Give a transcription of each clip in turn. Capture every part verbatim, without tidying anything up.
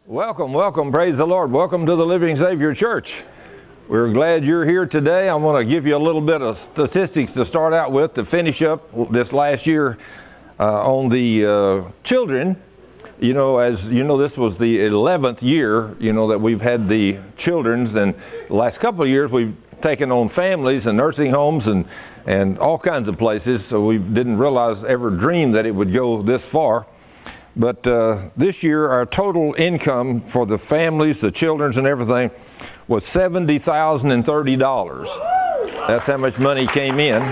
Welcome, welcome, praise the Lord. Welcome to the Living Savior Church. We're glad you're here today. I want to give you a little bit of statistics to start out with to finish up this last year uh, on the uh, children. You know, as you know, this was the eleventh year, you know, that we've had the children's, and the last couple of years we've taken on families and nursing homes and, and all kinds of places, so we didn't realize, ever dream that it would go this far. But uh, this year, our total income for the families, the children's and everything, was seventy thousand thirty dollars. That's how much money came in.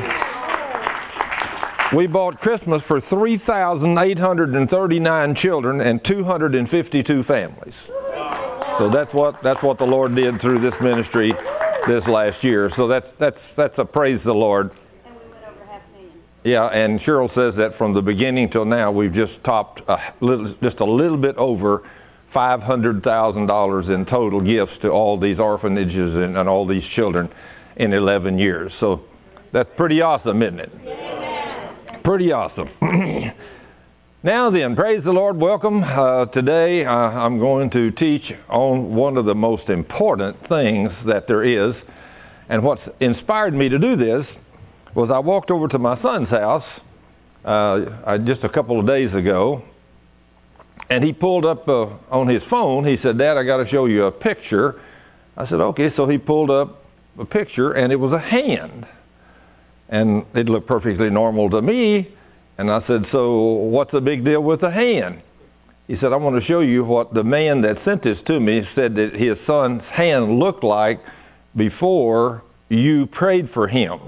We bought Christmas for three thousand eight hundred thirty-nine children and two hundred fifty-two families. So that's what that's what the Lord did through this ministry this last year. So that's that's that's a praise the Lord. Yeah, and Cheryl says that from the beginning till now, we've just topped a little, just a little bit over five hundred thousand dollars in total gifts to all these orphanages and, and all these children in eleven years. So that's pretty awesome, isn't it? Yeah. Pretty awesome. Now then, praise the Lord. Welcome. Uh, today uh, I'm going to teach on one of the most important things that there is. And what's inspired me to do this was I walked over to my son's house uh, just a couple of days ago, and he pulled up uh, on his phone. He said, "Dad, I got to show you a picture." I said, "Okay." So he pulled up a picture, and it was a hand, and it looked perfectly normal to me. And I said, "So what's the big deal with the hand?" He said, "I want to show you what the man that sent this to me said that his son's hand looked like before you prayed for him."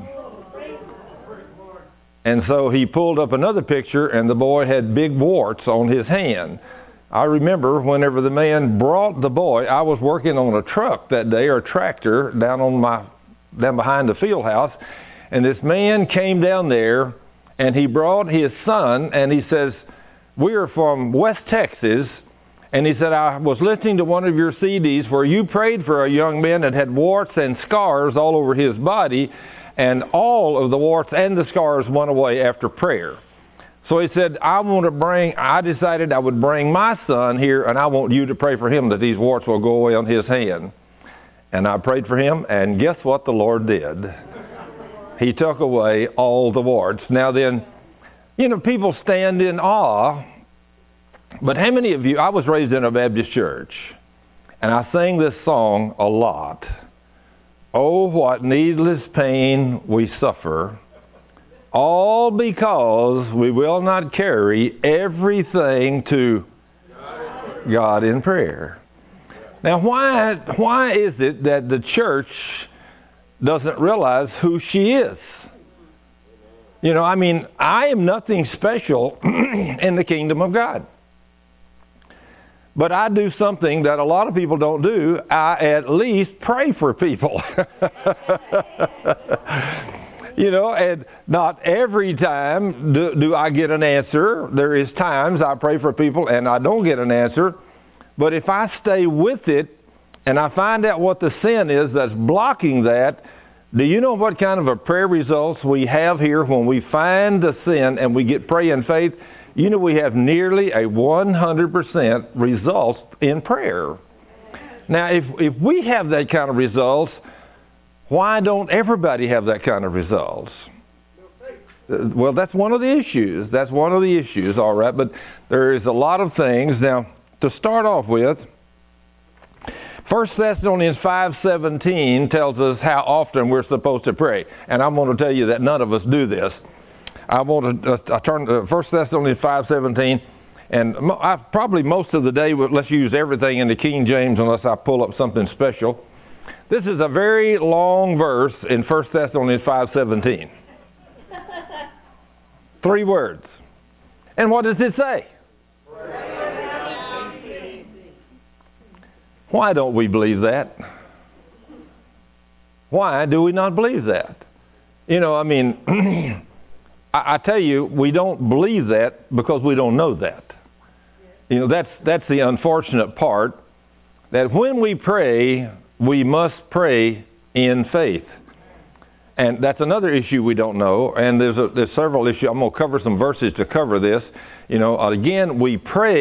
And so he pulled up another picture, and the boy had big warts on his hand. I remember whenever the man brought the boy, I was working on a truck that day, or a tractor, down on my down behind the field house, and this man came down there, and he brought his son, and he says, "We're from West Texas," and he said, "I was listening to one of your C Ds where you prayed for a young man that had warts and scars all over his body, and all of the warts and the scars went away after prayer." So he said, I want to bring, I decided I would bring my son here, and I want you to pray for him that these warts will go away on his hand. And I prayed for him, and guess what the Lord did? He took away all the warts. Now then, you know, people stand in awe, but how many of you, I was raised in a Baptist church, and I sang this song a lot. "Oh, what needless pain we suffer, all because we will not carry everything to God in prayer." Now, why, why is it that the church doesn't realize who she is? You know, I mean, I am nothing special in the kingdom of God. But I do something that a lot of people don't do. I at least pray for people. You know, and not every time do, do I get an answer. There is times I pray for people and I don't get an answer. But if I stay with it and I find out what the sin is that's blocking that, do you know what kind of a prayer results we have here when we find the sin and we get pray in faith? You know, we have nearly a one hundred percent results in prayer. Now, if if we have that kind of results, why don't everybody have that kind of results? Well, that's one of the issues. That's one of the issues, all right. But there is a lot of things. Now, to start off with, First Thessalonians five seventeen tells us how often we're supposed to pray. And I'm going to tell you that none of us do this. I want to uh, I turn to First Thessalonians five seventeen, and I, probably most of the day, let's use everything in the King James unless I pull up something special. This is a very long verse in First Thessalonians five seventeen. Three words. And what does it say? Why don't we believe that? Why do we not believe that? You know, I mean... I tell you, we don't believe that because we don't know that. You know, that's that's the unfortunate part, that when we pray, we must pray in faith. And that's another issue we don't know, and there's a, there's several issues. I'm going to cover some verses to cover this. You know, again, we pray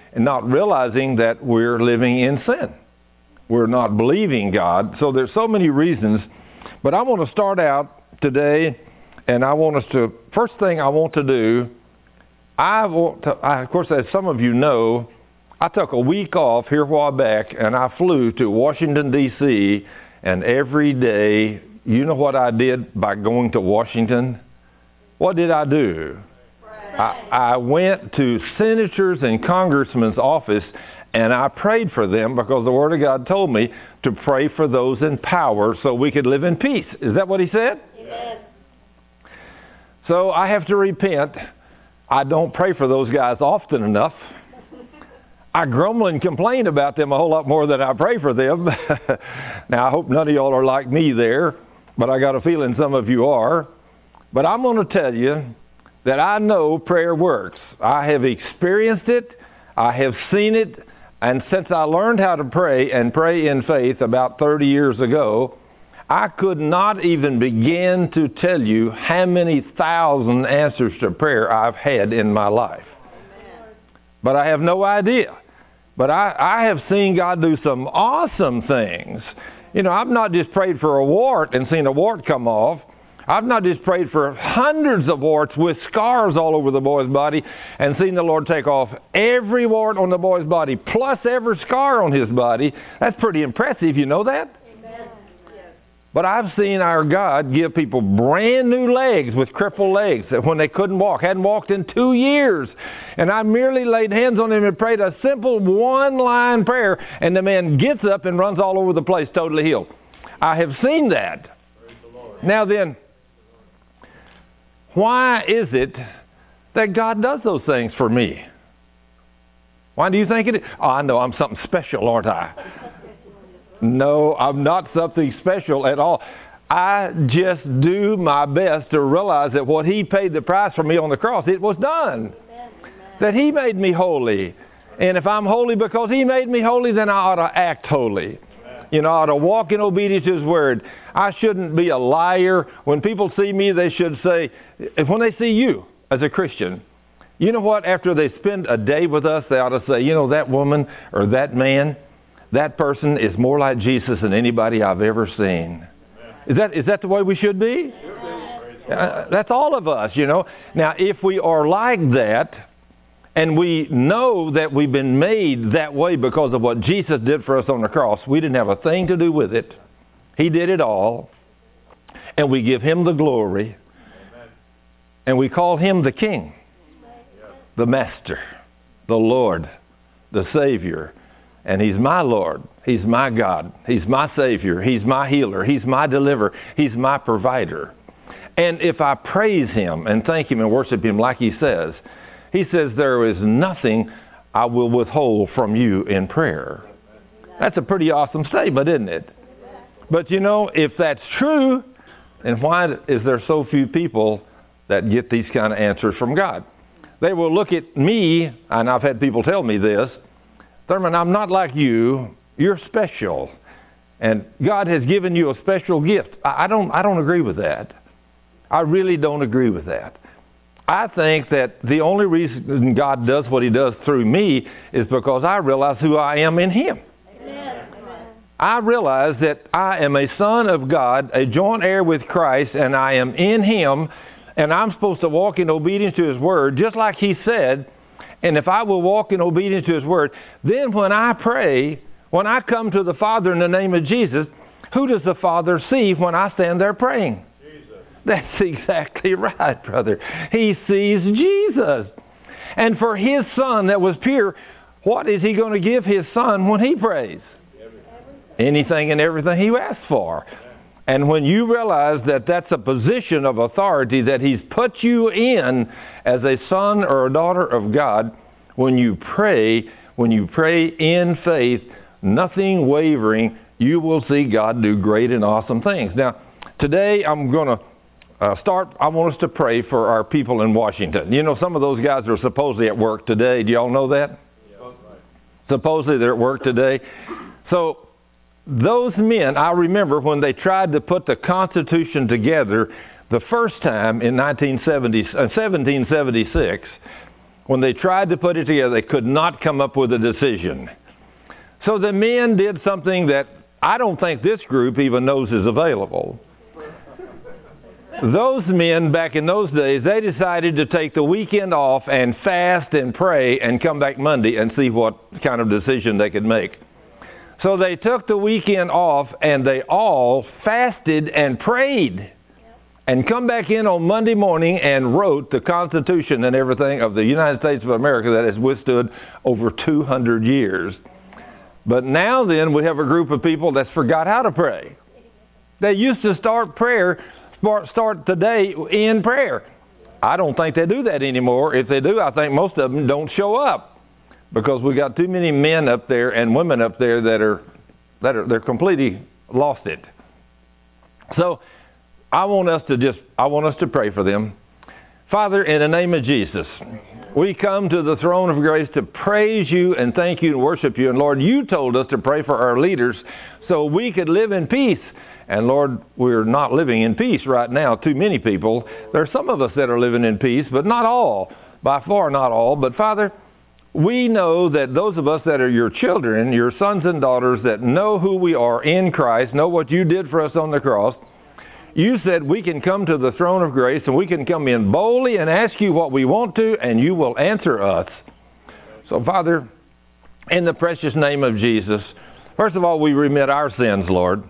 and not realizing that we're living in sin. We're not believing God. So there's so many reasons. But I want to start out today, and I want us to, first thing I want to do, I want to, I, of course, as some of you know, I took a week off here a while back, and I flew to Washington, D C, and every day, you know what I did by going to Washington? What did I do? I, I went to senators and congressmen's office, and I prayed for them because the Word of God told me to pray for those in power so we could live in peace. Is that what he said? Yes. So I have to repent. I don't pray for those guys often enough. I grumble and complain about them a whole lot more than I pray for them. Now, I hope none of y'all are like me there, but I got a feeling some of you are. But I'm going to tell you that I know prayer works. I have experienced it. I have seen it. And since I learned how to pray and pray in faith about thirty years ago, I could not even begin to tell you how many thousand answers to prayer I've had in my life. But I have no idea. But I, I have seen God do some awesome things. You know, I've not just prayed for a wart and seen a wart come off. I've not just prayed for hundreds of warts with scars all over the boy's body and seen the Lord take off every wart on the boy's body, plus every scar on his body. That's pretty impressive, you know that? Amen. But I've seen our God give people brand new legs with crippled legs that when they couldn't walk, hadn't walked in two years. And I merely laid hands on him and prayed a simple one-line prayer, and the man gets up and runs all over the place, totally healed. I have seen that. Now then, why is it that God does those things for me? Why do you think it is? Oh, I know I'm something special, aren't I? No, I'm not something special at all. I just do my best to realize that what he paid the price for me on the cross, it was done. Amen. That he made me holy. And if I'm holy because he made me holy, then I ought to act holy. You know, I ought to walk in obedience to his word. I shouldn't be a liar. When people see me, they should say, when they see you as a Christian, you know what? After they spend a day with us, they ought to say, you know, that woman or that man, that person is more like Jesus than anybody I've ever seen. Is that is that the way we should be? Uh, that's all of us, you know. Now, if we are like that, and we know that we've been made that way because of what Jesus did for us on the cross, we didn't have a thing to do with it. He did it all. And we give him the glory. And we call him the King, the Master, the Lord, the Savior. And he's my Lord. He's my God. He's my Savior. He's my healer. He's my deliverer. He's my provider. And if I praise him and thank him and worship him like he says, he says, there is nothing I will withhold from you in prayer. That's a pretty awesome statement, isn't it? But you know, if that's true, then why is there so few people that get these kind of answers from God? They will look at me, and I've had people tell me this, Thurman, I'm not like you. You're special. And God has given you a special gift. I don't, I don't agree with that. I really don't agree with that. I think that the only reason God does what he does through me is because I realize who I am in him. Amen. I realize that I am a son of God, a joint heir with Christ, and I am in him, and I'm supposed to walk in obedience to his word, just like he said. And if I will walk in obedience to his word, then when I pray, when I come to the Father in the name of Jesus, who does the Father see when I stand there praying? Jesus. That's exactly right, brother. He sees Jesus. And for his son that was pure, what is he going to give his son when he prays? Anything and everything he asks for. And when you realize that that's a position of authority that he's put you in as a son or a daughter of God, when you pray, when you pray in faith, nothing wavering, you will see God do great and awesome things. Now, today I'm going to uh, start, I want us to pray for our people in Washington. You know, some of those guys are supposedly at work today. Do y'all know that? Yeah. Supposedly they're at work today. So, those men, I remember when they tried to put the Constitution together the first time in nineteen seventy, uh, seventeen seventy-six, when they tried to put it together, they could not come up with a decision. So the men did something that I don't think this group even knows is available. Those men back in those days, they decided to take the weekend off and fast and pray and come back Monday and see what kind of decision they could make. So they took the weekend off and they all fasted and prayed and come back in on Monday morning and wrote the Constitution and everything of the United States of America that has withstood over two hundred years. But now then, we have a group of people that's forgot how to pray. They used to start prayer, start the day in prayer. I don't think they do that anymore. If they do, I think most of them don't show up because we got too many men up there and women up there that are that are they're completely lost it. So I want us to just I want us to pray for them. Father, in the name of Jesus, we come to the throne of grace to praise you and thank you and worship you. And Lord, you told us to pray for our leaders so we could live in peace. And Lord, we're not living in peace right now. Too many people. There are some of us that are living in peace, but not all. By far not all. But Father, we know that those of us that are your children, your sons and daughters that know who we are in Christ, know what you did for us on the cross, you said we can come to the throne of grace and we can come in boldly and ask you what we want to, and you will answer us. So, Father, in the precious name of Jesus, first of all, we remit our sins, Lord.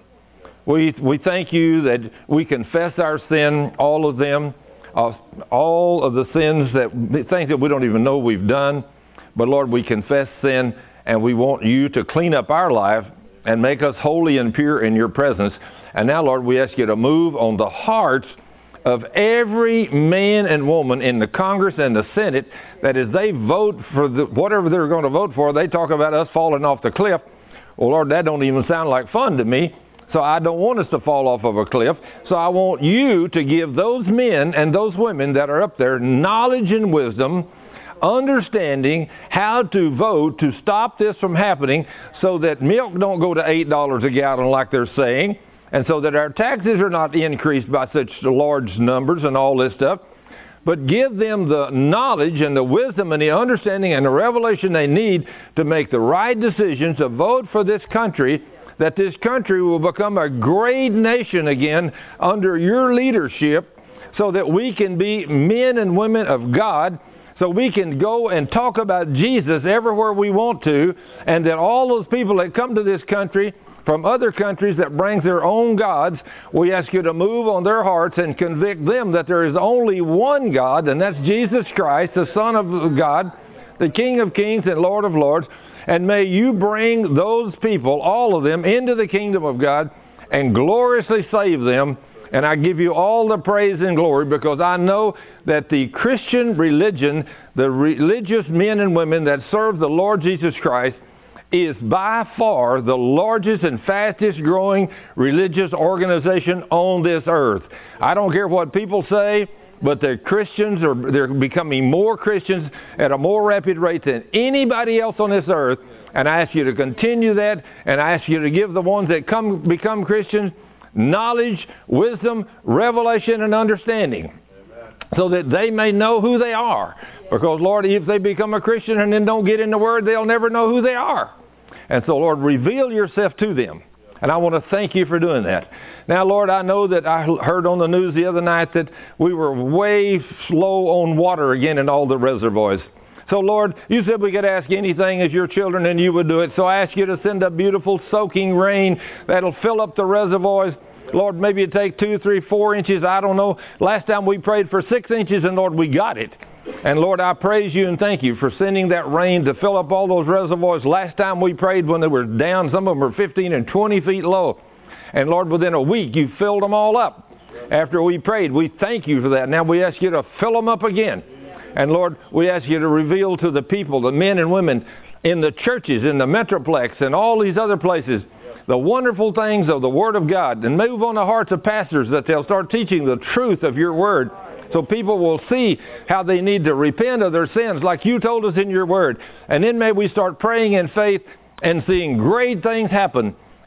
We we thank you that we confess our sin, all of them, uh, all of the sins, that things that we don't even know we've done. But, Lord, we confess sin, and we want you to clean up our life and make us holy and pure in your presence. And now, Lord, we ask you to move on the hearts of every man and woman in the Congress and the Senate, that as they vote for the, whatever they're going to vote for, they talk about us falling off the cliff. Well, Lord, that don't even sound like fun to me. So I don't want us to fall off of a cliff. So I want you to give those men and those women that are up there knowledge and wisdom, understanding how to vote to stop this from happening so that milk don't go to eight dollars a gallon like they're saying, and so that our taxes are not increased by such large numbers and all this stuff. But give them the knowledge and the wisdom and the understanding and the revelation they need to make the right decisions, to vote for this country, that this country will become a great nation again under your leadership, so that we can be men and women of God, so we can go and talk about Jesus everywhere we want to, and that all those people that come to this country from other countries that brings their own gods, we ask you to move on their hearts and convict them that there is only one God, and that's Jesus Christ, the Son of God, the King of Kings and Lord of Lords. And may you bring those people, all of them, into the kingdom of God and gloriously save them. And I give you all the praise and glory, because I know that the Christian religion, the religious men and women that serve the Lord Jesus Christ, is by far the largest and fastest growing religious organization on this earth. I don't care what people say, but the Christians are they're becoming more Christians at a more rapid rate than anybody else on this earth. And I ask you to continue that, and I ask you to give the ones that come become Christians knowledge, wisdom, revelation, and understanding. Amen. So that they may know who they are. Because, Lord, if they become a Christian and then don't get in the Word, they'll never know who they are. And so, Lord, reveal yourself to them. And I want to thank you for doing that. Now, Lord, I know that I heard on the news the other night that we were way slow on water again in all the reservoirs. So, Lord, you said we could ask anything as your children and you would do it. So I ask you to send up beautiful soaking rain that'll fill up the reservoirs. Lord, maybe it take two, three, four inches. I don't know. Last time we prayed for six inches, and Lord, we got it. And Lord, I praise you and thank you for sending that rain to fill up all those reservoirs. Last time we prayed when they were down, some of them were fifteen and twenty feet low. And Lord, within a week, you filled them all up. After we prayed, we thank you for that. Now we ask you to fill them up again. And Lord, we ask you to reveal to the people, the men and women in the churches, in the Metroplex, and all these other places, the wonderful things of the Word of God. And move on the hearts of pastors that they'll start teaching the truth of your Word, so people will see how they need to repent of their sins like you told us in your Word. And then may we start praying in faith and seeing great things happen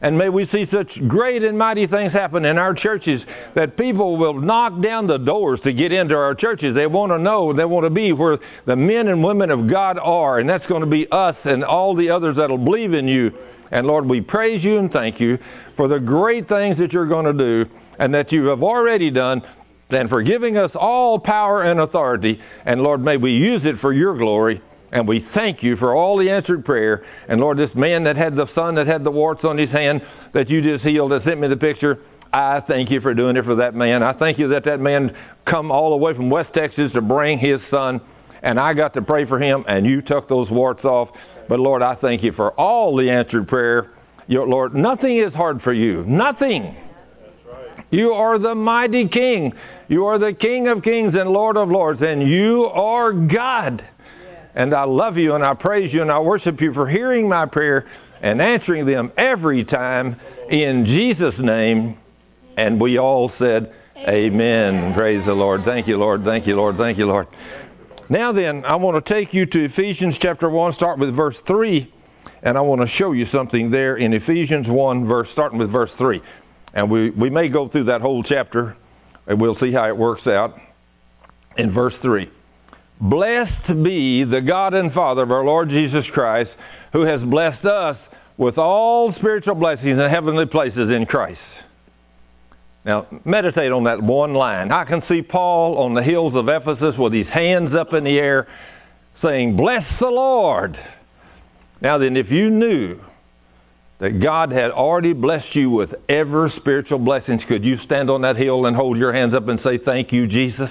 And may we see such great and mighty things happen in our churches that people will knock down the doors to get into our churches. They want to know, they want to be where the men and women of God are. And that's going to be us and all the others that will believe in you. And Lord, we praise you and thank you for the great things that you're going to do and that you have already done, and for giving us all power and authority. And Lord, may we use it for your glory. And we thank you for all the answered prayer. And Lord, this man that had the son that had the warts on his hand that you just healed, that sent me the picture, I thank you for doing it for that man. I thank you that that man come all the way from West Texas to bring his son. And I got to pray for him, and you took those warts off. But Lord, I thank you for all the answered prayer. Your Lord, nothing is hard for you. Nothing. You are the mighty King. You are the King of kings and Lord of lords. And you are God. And I love you and I praise you and I worship you for hearing my prayer and answering them every time in Jesus' name. And we all said, amen. Praise the Lord. Thank you, Lord. Thank you, Lord. Thank you, Lord. Now then, I want to take you to Ephesians chapter one, start with verse three. And I want to show you something there in Ephesians one, verse, starting with verse three. And we, we may go through that whole chapter and we'll see how it works out. In verse three. Blessed be the God and Father of our Lord Jesus Christ, who has blessed us with all spiritual blessings in heavenly places in Christ. Now, meditate on that one line. I can see Paul on the hills of Ephesus with his hands up in the air saying, bless the Lord. Now then, if you knew that God had already blessed you with every spiritual blessings, could you stand on that hill and hold your hands up and say, thank you, Jesus?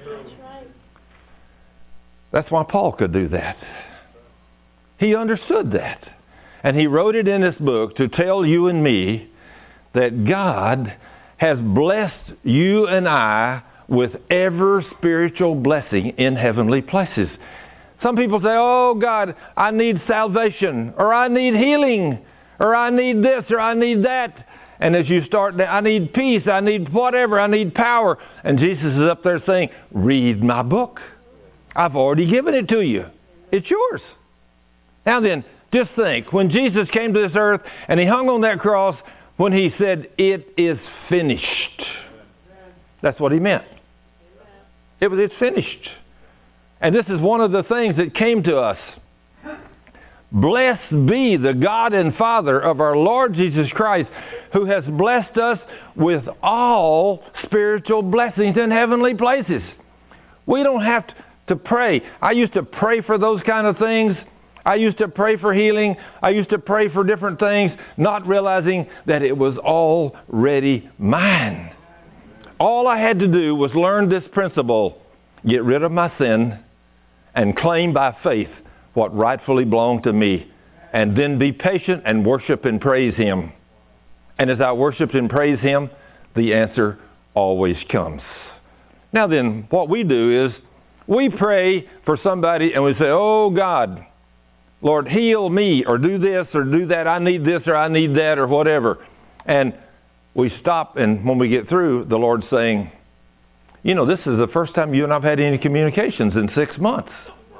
That's why Paul could do that. He understood that. And he wrote it in this book to tell you and me that God has blessed you and I with every spiritual blessing in heavenly places. Some people say, oh God, I need salvation, or I need healing, or I need this, or I need that. And as you start, I need peace, I need whatever, I need power. And Jesus is up there saying, read my book. I've already given it to you. It's yours. Now then, just think, when Jesus came to this earth and he hung on that cross, when he said, it is finished. That's what he meant. It was, it's finished. And this is one of the things that came to us. Blessed be the God and Father of our Lord Jesus Christ, who has blessed us with all spiritual blessings in heavenly places. We don't have to to pray. I used to pray for those kind of things. I used to pray for healing. I used to pray for different things, not realizing that it was already mine. All I had to do was learn this principle, get rid of my sin, and claim by faith what rightfully belonged to me, and then be patient and worship and praise Him. And as I worshiped and praised Him, the answer always comes. Now then, what we do is, we pray for somebody and we say, oh God, Lord, heal me, or do this or do that. I need this or I need that or whatever. And we stop, and when we get through, the Lord's saying, you know, this is the first time you and I have had any communications in six months.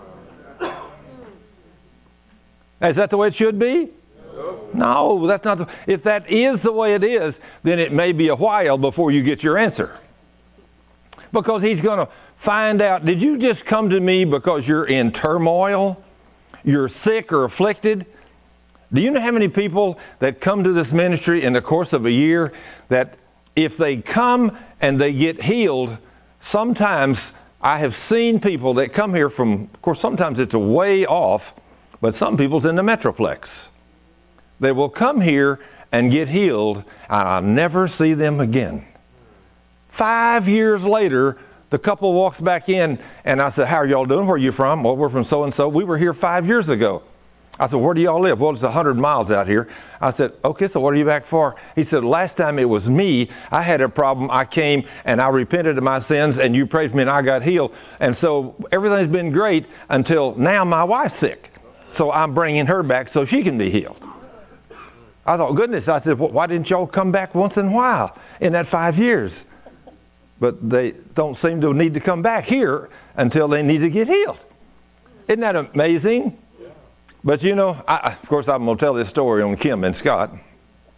Is that the way it should be? No, that's not. The, if that is the way it is, then it may be a while before you get your answer. Because He's going to find out, did you just come to me because you're in turmoil? You're sick or afflicted? Do you know how many people that come to this ministry in the course of a year that if they come and they get healed, sometimes I have seen people that come here from, of course sometimes it's a way off, but some people's in the Metroplex. They will come here and get healed, and I'll never see them again. Five years later, the couple walks back in, and I said, how are y'all doing? Where are you from? Well, we're from so-and-so. We were here five years ago. I said, where do y'all live? Well, it's a hundred miles out here. I said, okay, so what are you back for? He said, last time it was me. I had a problem. I came, and I repented of my sins, and you prayed for me, and I got healed. And so everything's been great until now my wife's sick. So I'm bringing her back so she can be healed. I thought, goodness, I said, well, why didn't y'all come back once in a while in that five years? But they don't seem to need to come back here until they need to get healed. Isn't that amazing? But you know, I, of course I'm going to tell this story on Kim and Scott.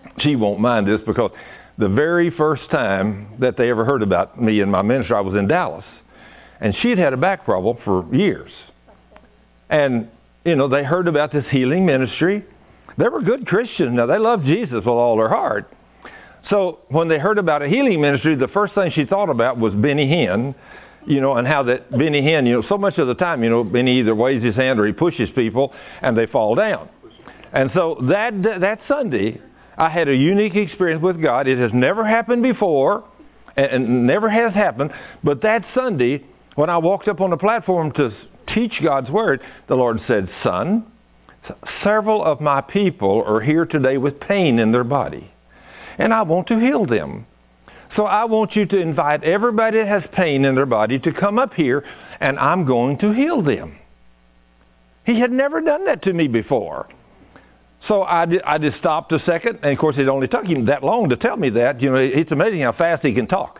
she won't mind this because the very first time that they ever heard about me and my ministry, I was in Dallas. And she'd had a back problem for years. And, you know, they heard about this healing ministry. They were good Christians. Now, they loved Jesus with all their heart. So when they heard about a healing ministry, the first thing she thought about was Benny Hinn, you know, and how that Benny Hinn, you know, so much of the time, you know, Benny either waves his hand or he pushes people and they fall down. And so that that Sunday, I had a unique experience with God. It has never happened before and never has happened. But that Sunday, when I walked up on the platform to teach God's Word, the Lord said, "Son, several of my people are here today with pain in their body, and I want to heal them. So I want you to invite everybody that has pain in their body to come up here, and I'm going to heal them." He had never done that to me before. So I, did, I just stopped a second, and of course it only took him that long to tell me that. You know, it's amazing how fast he can talk.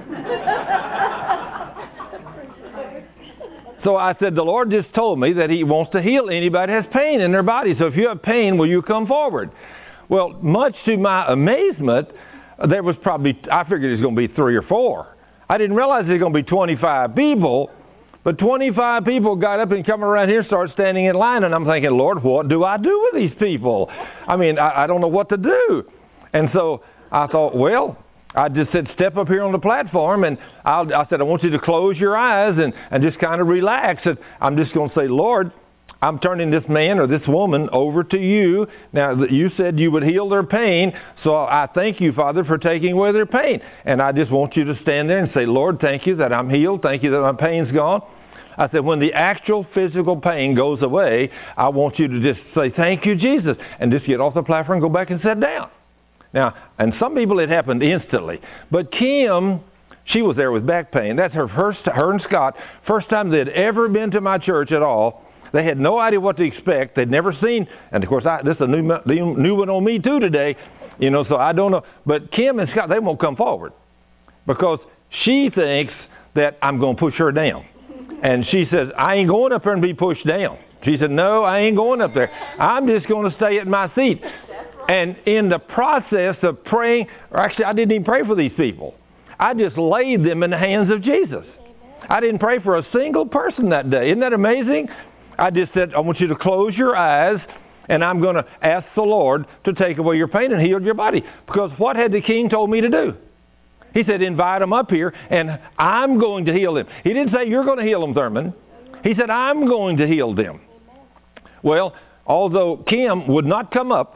So I said, the Lord just told me that He wants to heal anybody that has pain in their body. So if you have pain, will you come forward? Well, much to my amazement, there was probably, I figured it was going to be three or four. I didn't realize there was going to be twenty-five people. But twenty-five people got up and come around here and started standing in line. And I'm thinking, Lord, what do I do with these people? I mean, I, I don't know what to do. And so I thought, well, I just said, step up here on the platform. And I'll, I said, I want you to close your eyes and, and just kind of relax. And I'm just going to say, Lord, I'm turning this man or this woman over to you. Now, you said you would heal their pain, so I thank you, Father, for taking away their pain. And I just want you to stand there and say, Lord, thank you that I'm healed. Thank you that my pain's gone. I said, when the actual physical pain goes away, I want you to just say, thank you, Jesus, and just get off the platform and go back and sit down. Now, and some people it happened instantly. But Kim, she was there with back pain. That's her first, her and Scott, first time they'd ever been to my church at all. They had no idea what to expect. They'd never seen, and of course, I, this is a new, new one on me too today, you know, so I don't know. But Kim and Scott, they won't come forward because she thinks that I'm going to push her down. And she says, I ain't going up there and be pushed down. She said, no, I ain't going up there. I'm just going to stay at my seat. And in the process of praying, or actually, I didn't even pray for these people. I just laid them in the hands of Jesus. I didn't pray for a single person that day. Isn't that amazing? I just said, I want you to close your eyes, and I'm going to ask the Lord to take away your pain and heal your body. Because what had the king told me to do? He said, invite them up here, and I'm going to heal them. He didn't say, you're going to heal them, Thurman. He said, I'm going to heal them. Well, although Kim would not come up,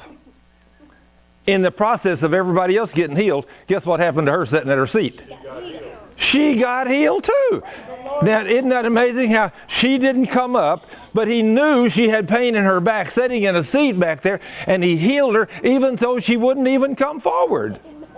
in the process of everybody else getting healed, guess what happened to her sitting at her seat? She got healed too. Now, isn't that amazing how she didn't come up, but he knew she had pain in her back, sitting in a seat back there, and he healed her even though she wouldn't even come forward.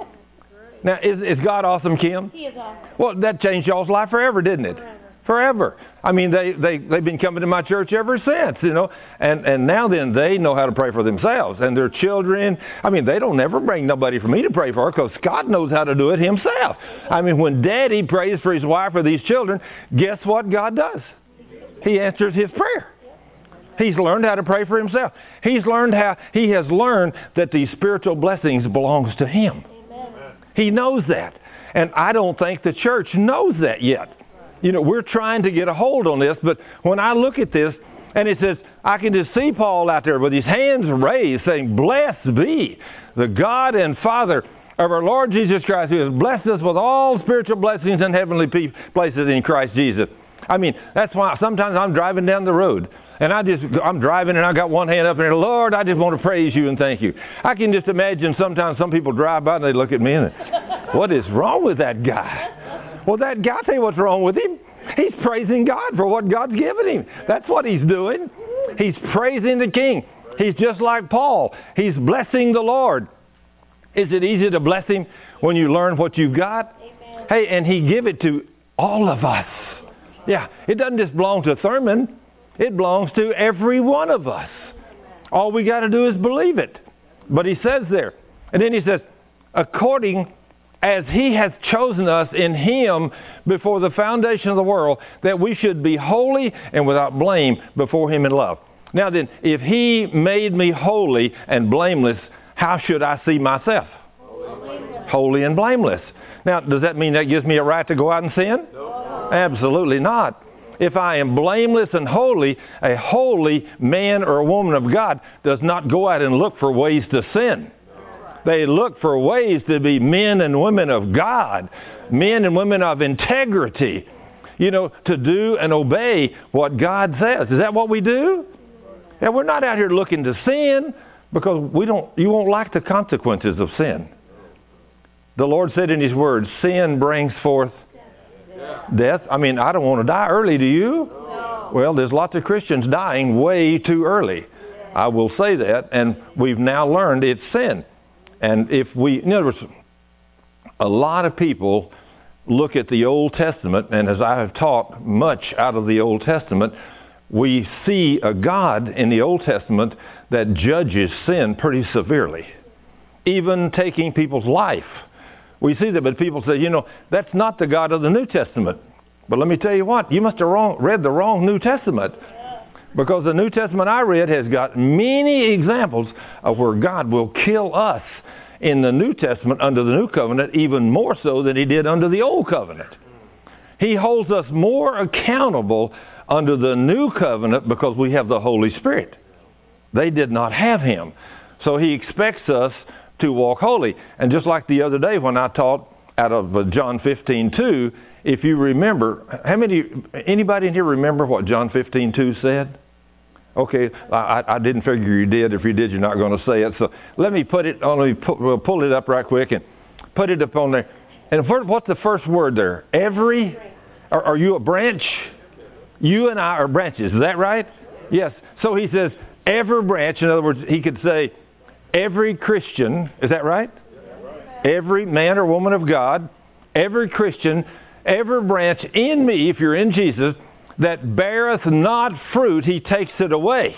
Now, is, is God awesome, Kim? He is awesome. Well, that changed y'all's life forever, didn't it? Forever. Forever. I mean, they, they, they've been coming to my church ever since, you know. And, and now then, they know how to pray for themselves. And their children, I mean, they don't ever bring nobody for me to pray for because Scott knows how to do it himself. I mean, when Daddy prays for his wife or these children, guess what God does? He answers his prayer. He's learned how to pray for himself. He's learned how, he has learned that these spiritual blessings belongs to him. Amen. He knows that. And I don't think the church knows that yet. You know, we're trying to get a hold on this, but when I look at this, and it says, I can just see Paul out there with his hands raised saying, blessed be the God and Father of our Lord Jesus Christ, who has blessed us with all spiritual blessings in heavenly places in Christ Jesus. I mean, that's why sometimes I'm driving down the road, and I just, I'm driving and I got one hand up in there, Lord, I just want to praise you and thank you. I can just imagine sometimes some people drive by and they look at me and, what is wrong with that guy? Well, that guy, I'll tell you what's wrong with him. He's praising God for what God's given him. That's what he's doing. He's praising the King. He's just like Paul. He's blessing the Lord. Is it easy to bless him when you learn what you've got? Amen. Hey, and he give it to all of us. Yeah, it doesn't just belong to Thurman. It belongs to every one of us. All we got to do is believe it. But he says there, and then he says, according as he hath chosen us in him before the foundation of the world, that we should be holy and without blame before him in love. Now then, if he made me holy and blameless, how how should I see myself? Holy and blameless. Now, does that mean that gives me a right to go out and sin? No. Absolutely not. If I am blameless and holy, a holy man or a woman of God does not go out and look for ways to sin. They look for ways to be men and women of God, men and women of integrity, you know, to do and obey what God says. Is that what we do? And we're not out here looking to sin because we don't, you won't like the consequences of sin. The Lord said in His Word, sin brings forth death. I mean, I don't want to die early, do you? No. Well, there's lots of Christians dying way too early. I will say that, and we've now learned it's sin. And if we, in other words, a lot of people look at the Old Testament, and as I have taught much out of the Old Testament, we see a God in the Old Testament that judges sin pretty severely, even taking people's life. We see that, but people say, you know, that's not the God of the New Testament. But let me tell you what, you must have wrong, read the wrong New Testament. Because the New Testament I read has got many examples of where God will kill us in the New Testament under the New Covenant, even more so than He did under the Old Covenant. He holds us more accountable under the New Covenant because we have the Holy Spirit. They did not have Him. So He expects us to walk holy. And just like the other day when I taught out of John fifteen two, if you remember, how many, anybody in here remember what John fifteen two said? Okay, I, I didn't figure you did. If you did, you're not going to say it. So let me put it on, let me put, we'll pull it up right quick and put it up on there. And what's the first word there? Every, are, are you a branch? You and I are branches. Is that right? Yes. So He says, every branch, in other words, He could say, every Christian, is that right? Every man or woman of God, every Christian, every branch in me, if you're in Jesus, that beareth not fruit, He takes it away.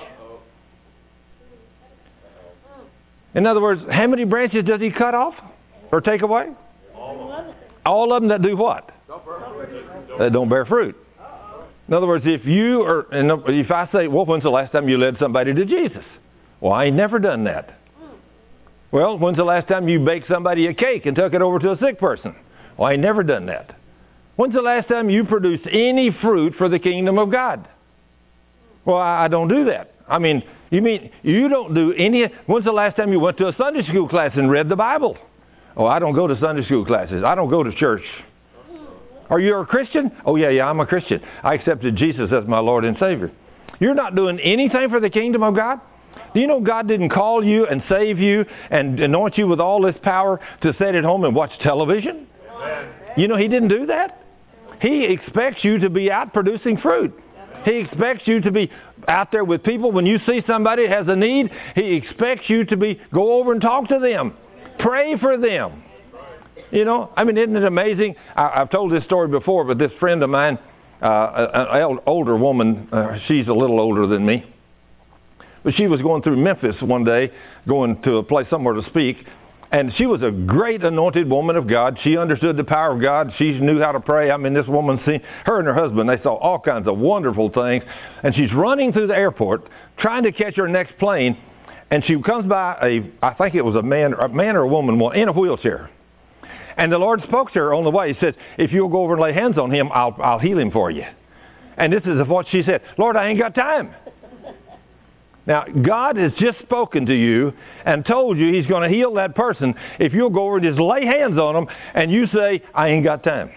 In other words, how many branches does He cut off or take away? All of them. All of them that do what? That don't bear fruit. In other words, if you are, if I say, well, when's the last time you led somebody to Jesus? Well, I ain't never done that. Well, when's the last time you baked somebody a cake and took it over to a sick person? Well, I ain't never done that. When's the last time you produced any fruit for the kingdom of God? Well, I don't do that. I mean, you mean you don't do any... When's the last time you went to a Sunday school class and read the Bible? Oh, I don't go to Sunday school classes. I don't go to church. Are you a Christian? Oh, yeah, yeah, I'm a Christian. I accepted Jesus as my Lord and Savior. You're not doing anything for the kingdom of God? Do you know God didn't call you and save you and anoint you with all this power to sit at home and watch television? Amen. You know He didn't do that. He expects you to be out producing fruit. He expects you to be out there with people. When you see somebody that has a need, He expects you to be go over and talk to them. Pray for them. You know, I mean, isn't it amazing? I, I've told this story before, but this friend of mine, uh, an older woman, uh, she's a little older than me, but she was going through Memphis one day, going to a place somewhere to speak. And she was a great anointed woman of God. She understood the power of God. She knew how to pray. I mean, this woman, seen, her and her husband, they saw all kinds of wonderful things. And she's running through the airport, trying to catch her next plane. And she comes by a, I think it was a man, a man or a woman in a wheelchair. And the Lord spoke to her on the way. He said, if you'll go over and lay hands on him, I'll, I'll heal him for you. And this is what she said, Lord, I ain't got time. Now, God has just spoken to you and told you He's going to heal that person if you'll go over and just lay hands on them and you say, I ain't got time.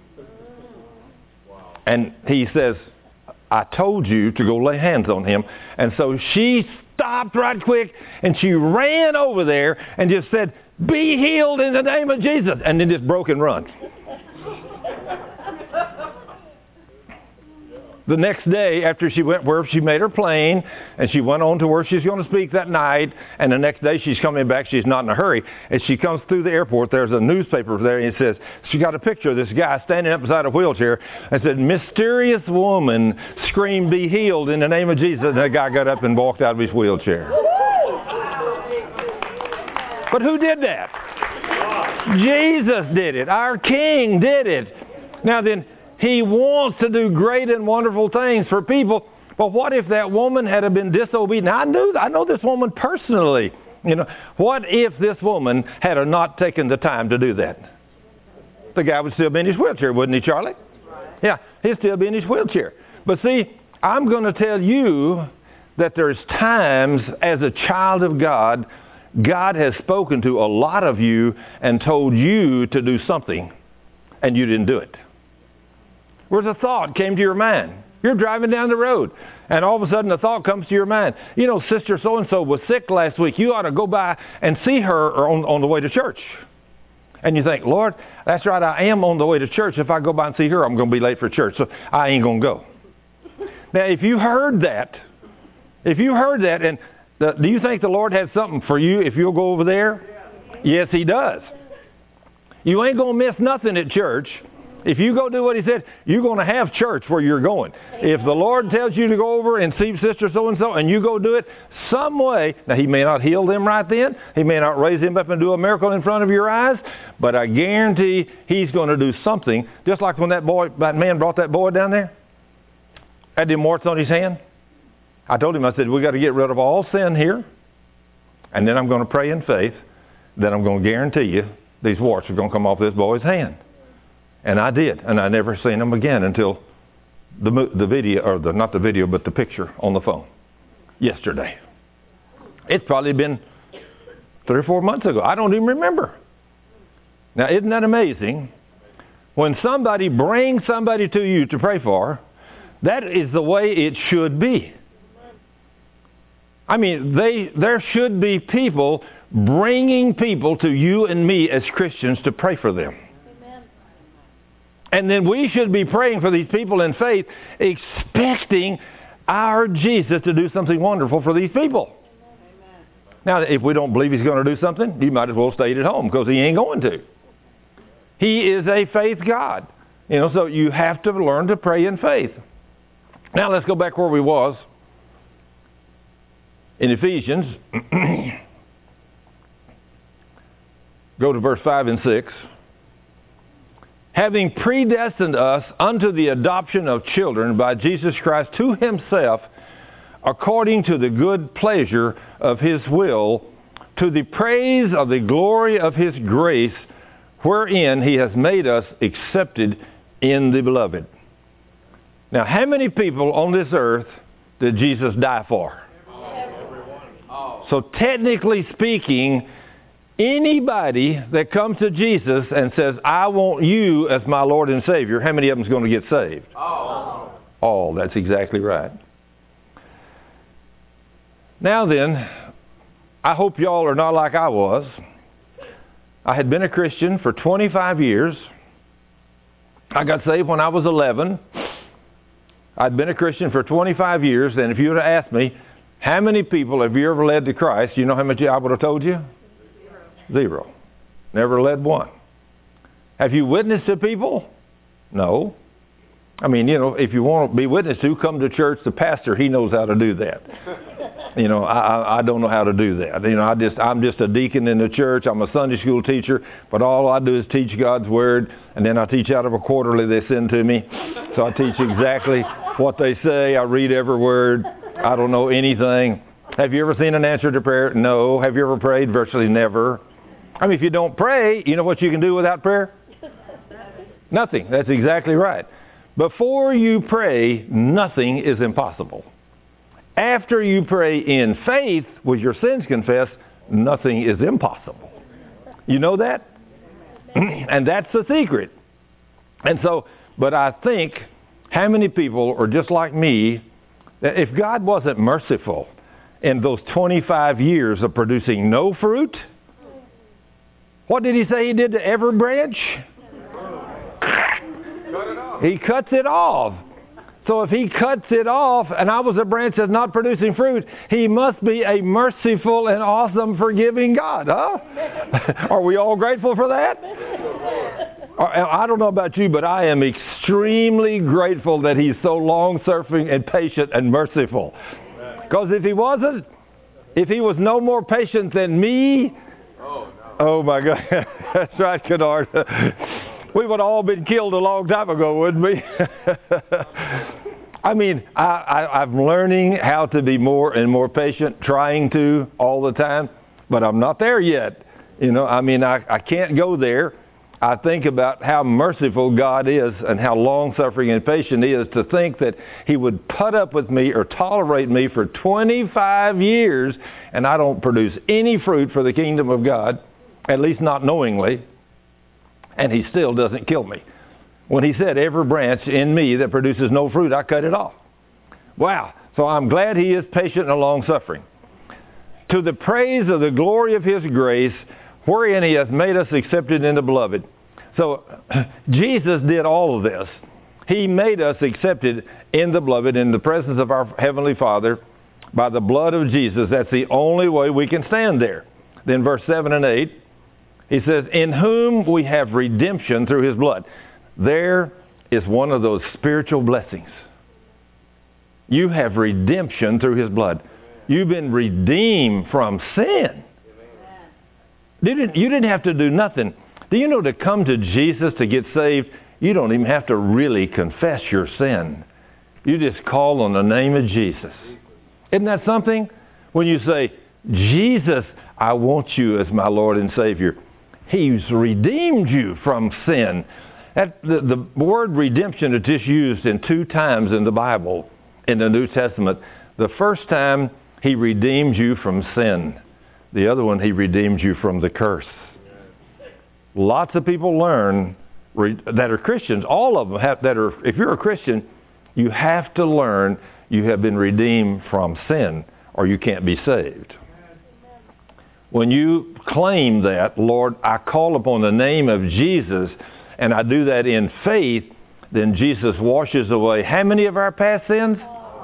Wow. And He says, I told you to go lay hands on him. And so she stopped right quick and she ran over there and just said, be healed in the name of Jesus. And then just broke and run. The next day, after she went where she made her plane, and she went on to where she's going to speak that night, and the next day she's coming back, she's not in a hurry. As she comes through the airport, there's a newspaper there, and it says, she got a picture of this guy standing up beside a wheelchair, and said, mysterious woman screamed, be healed in the name of Jesus, and the guy got up and walked out of his wheelchair. But who did that? Jesus did it. Our King did it. Now then, He wants to do great and wonderful things for people. But what if that woman had been disobedient? Now, I knew, I know this woman personally. You know, what if this woman had not taken the time to do that? The guy would still be in his wheelchair, wouldn't he, Charlie? Yeah, he'd still be in his wheelchair. But see, I'm going to tell you that there's times as a child of God, God has spoken to a lot of you and told you to do something, and you didn't do it. Where's a thought came to your mind? You're driving down the road, and all of a sudden a thought comes to your mind. You know, Sister so-and-so was sick last week. You ought to go by and see her on, on the way to church. And you think, Lord, that's right, I am on the way to church. If I go by and see her, I'm going to be late for church, so I ain't going to go. Now, if you heard that, if you heard that, and the, do you think the Lord has something for you if you'll go over there? Yes, He does. You ain't going to miss nothing at church. If you go do what He said, you're going to have church where you're going. If the Lord tells you to go over and see Sister so-and-so and you go do it some way, now He may not heal them right then. He may not raise them up and do a miracle in front of your eyes, but I guarantee He's going to do something. Just like when that boy, that man brought that boy down there, had them warts on his hand. I told him, I said, we got to get rid of all sin here, and then I'm going to pray in faith that I'm going to guarantee you these warts are going to come off this boy's hand. And I did, and I never seen them again until the the video, or the not the video, but the picture on the phone yesterday. It's probably been three or four months ago. I don't even remember. Now, isn't that amazing? When somebody brings somebody to you to pray for, that is the way it should be. I mean, they there should be people bringing people to you and me as Christians to pray for them. And then we should be praying for these people in faith, expecting our Jesus to do something wonderful for these people. Amen. Now, if we don't believe He's going to do something, you might as well stay at home, because He ain't going to. He is a faith God. You know, so you have to learn to pray in faith. Now, let's go back where we was. In Ephesians, go to verse five and six. Having predestined us unto the adoption of children by Jesus Christ to Himself, according to the good pleasure of His will, to the praise of the glory of His grace, wherein He has made us accepted in the Beloved. Now, how many people on this earth did Jesus die for? So technically speaking, anybody that comes to Jesus and says, I want you as my Lord and Savior, how many of them is going to get saved? All. All, that's exactly right. Now then, I hope y'all are not like I was. I had been a Christian for twenty-five years. I got saved when I was eleven. I'd been a Christian for twenty-five years, and if you would have asked me, how many people have you ever led to Christ, you know how much I would have told you? Zero. Never led one. Have you witnessed to people? No. I mean, you know, if you want to be witnessed to, come to church. The pastor, he knows how to do that. You know, I, I don't know how to do that. You know, I just, I'm just a deacon in the church. I'm a Sunday school teacher, but all I do is teach God's Word, and then I teach out of a quarterly they send to me. So I teach exactly what they say. I read every word. I don't know anything. Have you ever seen an answer to prayer? No. Have you ever prayed? Virtually never. I mean, if you don't pray, you know what you can do without prayer? Nothing. That's exactly right. Before you pray, nothing is impossible. After you pray in faith with your sins confessed, nothing is impossible. You know that? And that's the secret. And so, but I think how many people are just like me, that if God wasn't merciful in those twenty-five years of producing no fruit, what did He say He did to every branch? He cuts it off. So if He cuts it off, and I was a branch that's not producing fruit, He must be a merciful and awesome, forgiving God, huh? Are we all grateful for that? I don't know about you, but I am extremely grateful that He's so long-suffering and patient and merciful. Because if He wasn't, if He was no more patient than me, oh my God, that's right, Kennard. We would have all been killed a long time ago, wouldn't we? I mean, I, I, I'm learning how to be more and more patient, trying to all the time. but I'm not there yet. You know, I mean, I, I can't go there. I think about how merciful God is and how long-suffering and patient He is, to think that He would put up with me or tolerate me for twenty-five years and I don't produce any fruit for the kingdom of God, at least not knowingly, and He still doesn't kill me. When He said, every branch in me that produces no fruit, I cut it off. Wow. So I'm glad He is patient and long-suffering. To the praise of the glory of His grace, wherein He hath made us accepted in the beloved. So Jesus did all of this. He made us accepted in the beloved, in the presence of our Heavenly Father, by the blood of Jesus. That's the only way we can stand there. Then verse seven and eight, He says, in whom we have redemption through His blood. There is one of those spiritual blessings. You have redemption through His blood. You've been redeemed from sin. You didn't, you didn't have to do nothing. Do you know, to come to Jesus to get saved, you don't even have to really confess your sin. You just call on the name of Jesus. Isn't that something? When you say, Jesus, I want you as my Lord and Savior. He's redeemed you from sin. That, the, the word redemption is just used in two times in the Bible, in the New Testament. The first time, He redeemed you from sin. The other one, He redeemed you from the curse. Lots of people learn re, that are Christians. All of them have, that are, if you're a Christian, you have to learn you have been redeemed from sin, or you can't be saved. When you claim that, Lord, I call upon the name of Jesus, and I do that in faith, then Jesus washes away how many of our past sins?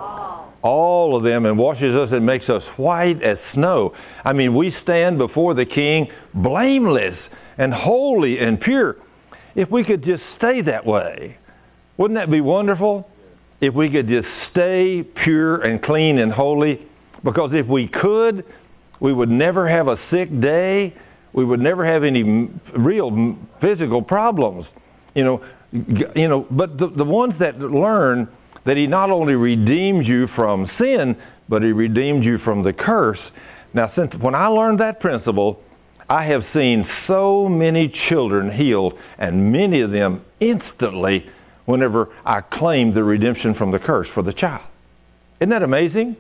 All of them, and washes us and makes us white as snow. I mean, we stand before the King blameless and holy and pure. If we could just stay that way, wouldn't that be wonderful? If we could just stay pure and clean and holy, because if we could, we would never have a sick day. We would never have any real physical problems. You know, you know. But the, the ones that learn that He not only redeemed you from sin, but He redeemed you from the curse. Now, since when I learned that principle, I have seen so many children healed, and many of them instantly whenever I claimed the redemption from the curse for the child. Isn't that amazing?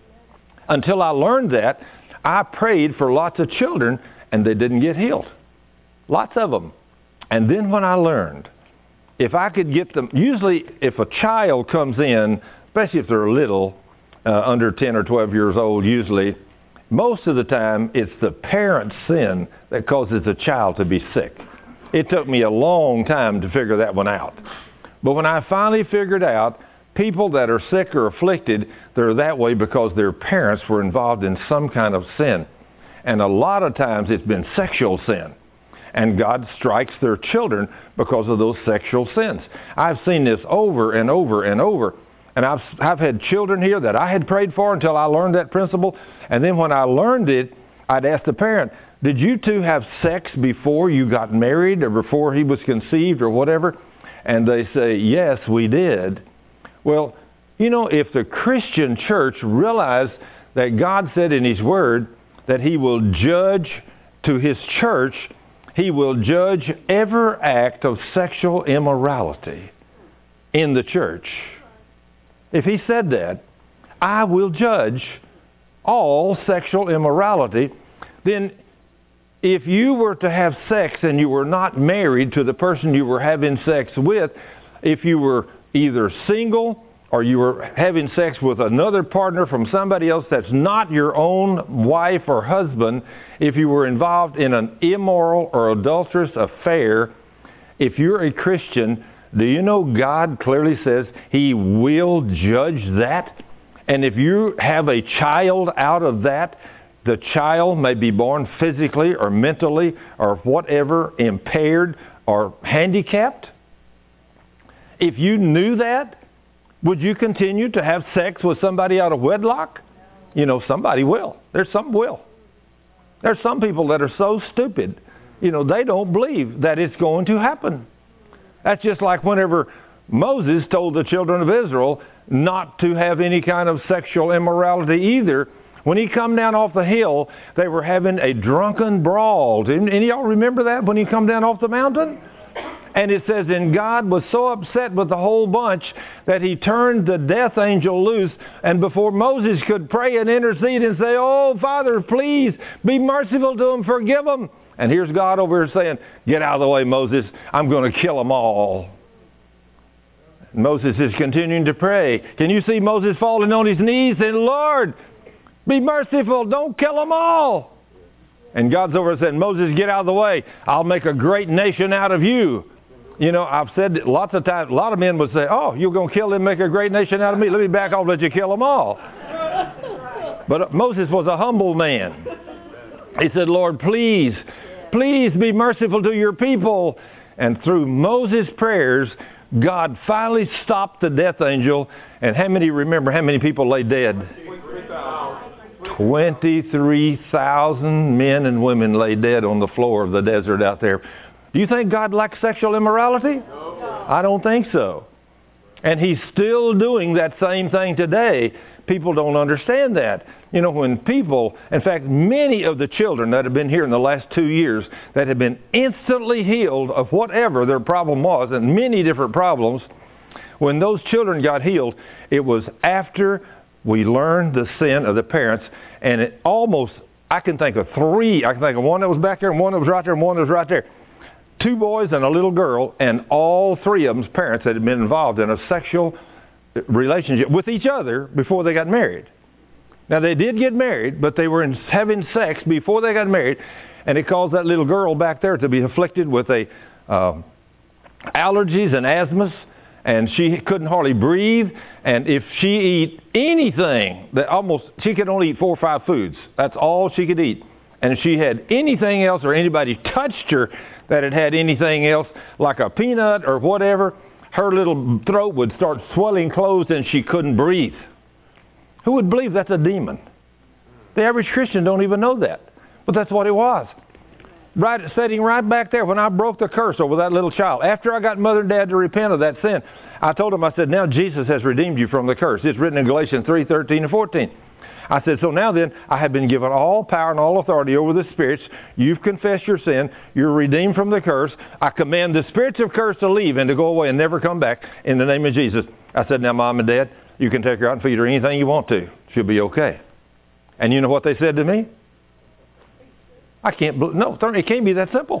Until I learned that, I prayed for lots of children, and they didn't get healed. Lots of them. And then when I learned, if I could get them, usually if a child comes in, especially if they're little, uh, under ten or twelve years old, usually, most of the time it's the parent's sin that causes the child to be sick. It took me a long time to figure that one out. But when I finally figured out, people that are sick or afflicted, they're that way because their parents were involved in some kind of sin. And a lot of times it's been sexual sin. And God strikes their children because of those sexual sins. I've seen this over and over and over. And I've, I've had children here that I had prayed for until I learned that principle. And then when I learned it, I'd ask the parent, did you two have sex before you got married or before he was conceived or whatever? And they say, yes, we did. Well, you know, if the Christian church realized that God said in His Word that He will judge to His church, He will judge every act of sexual immorality in the church. If He said that, I will judge all sexual immorality, then if you were to have sex and you were not married to the person you were having sex with, if you were either single or you were having sex with another partner from somebody else that's not your own wife or husband, if you were involved in an immoral or adulterous affair, if you're a Christian, do you know God clearly says He will judge that? And if you have a child out of that, the child may be born physically or mentally or whatever, impaired or handicapped. If you knew that, would you continue to have sex with somebody out of wedlock? You know, somebody will. There's some will. There's some people that are so stupid, you know, they don't believe that it's going to happen. That's just like whenever Moses told the children of Israel not to have any kind of sexual immorality either, When he come down off the hill, they were having a drunken brawl. Didn't any of y'all remember that when he come down off the mountain? And it says, and God was so upset with the whole bunch that he turned the death angel loose. And before Moses could pray and intercede and say, oh, Father, please be merciful to them, forgive them. And here's God over here saying, get out of the way, Moses. I'm going to kill them all. Moses is continuing to pray. Can you see Moses falling on his knees saying, Lord, be merciful. Don't kill them all. And God's over there saying, Moses, get out of the way. I'll make a great nation out of you. You know, I've said that lots of times, a lot of men would say, oh, you're going to kill them, make a great nation out of me. Let me back off, let you kill them all. But Moses was a humble man. He said, Lord, please, please be merciful to your people. And through Moses' prayers, God finally stopped the death angel. And how many remember how many people lay dead? twenty-three thousand men and women lay dead on the floor of the desert out there. Do you think God likes sexual immorality? No. I don't think so. And he's still doing that same thing today. People don't understand that. You know, when people, in fact, many of the children that have been here in the last two years that have been instantly healed of whatever their problem was, and many different problems, when those children got healed, it was after we learned the sin of the parents, and it almost, I can think of three, I can think of one that was back there, and one that was right there, and one that was right there. Two boys and a little girl, and all three of them's parents had been involved in a sexual relationship with each other before they got married. Now, they did get married, but they were in, having sex before they got married, and it caused that little girl back there to be afflicted with a uh, allergies and asthmas, and she couldn't hardly breathe, and if she eat anything, that almost she could only eat four or five foods. That's all she could eat. And if she had anything else or anybody touched her that had had anything else, like a peanut or whatever, her little throat would start swelling closed and she couldn't breathe. Who would believe that's a demon? The average Christian don't even know that. But that's what it was. Right, sitting right back there when I broke the curse over that little child. After I got mother and dad to repent of that sin, I told them, I said, now Jesus has redeemed you from the curse. It's written in Galatians three, thirteen and fourteen. I said, so now then, I have been given all power and all authority over the spirits. You've confessed your sin. You're redeemed from the curse. I command the spirits of curse to leave and to go away and never come back in the name of Jesus. I said, now, Mom and Dad, you can take her out and feed her anything you want to. She'll be okay. And you know what they said to me? I can't believe, no, it can't be that simple.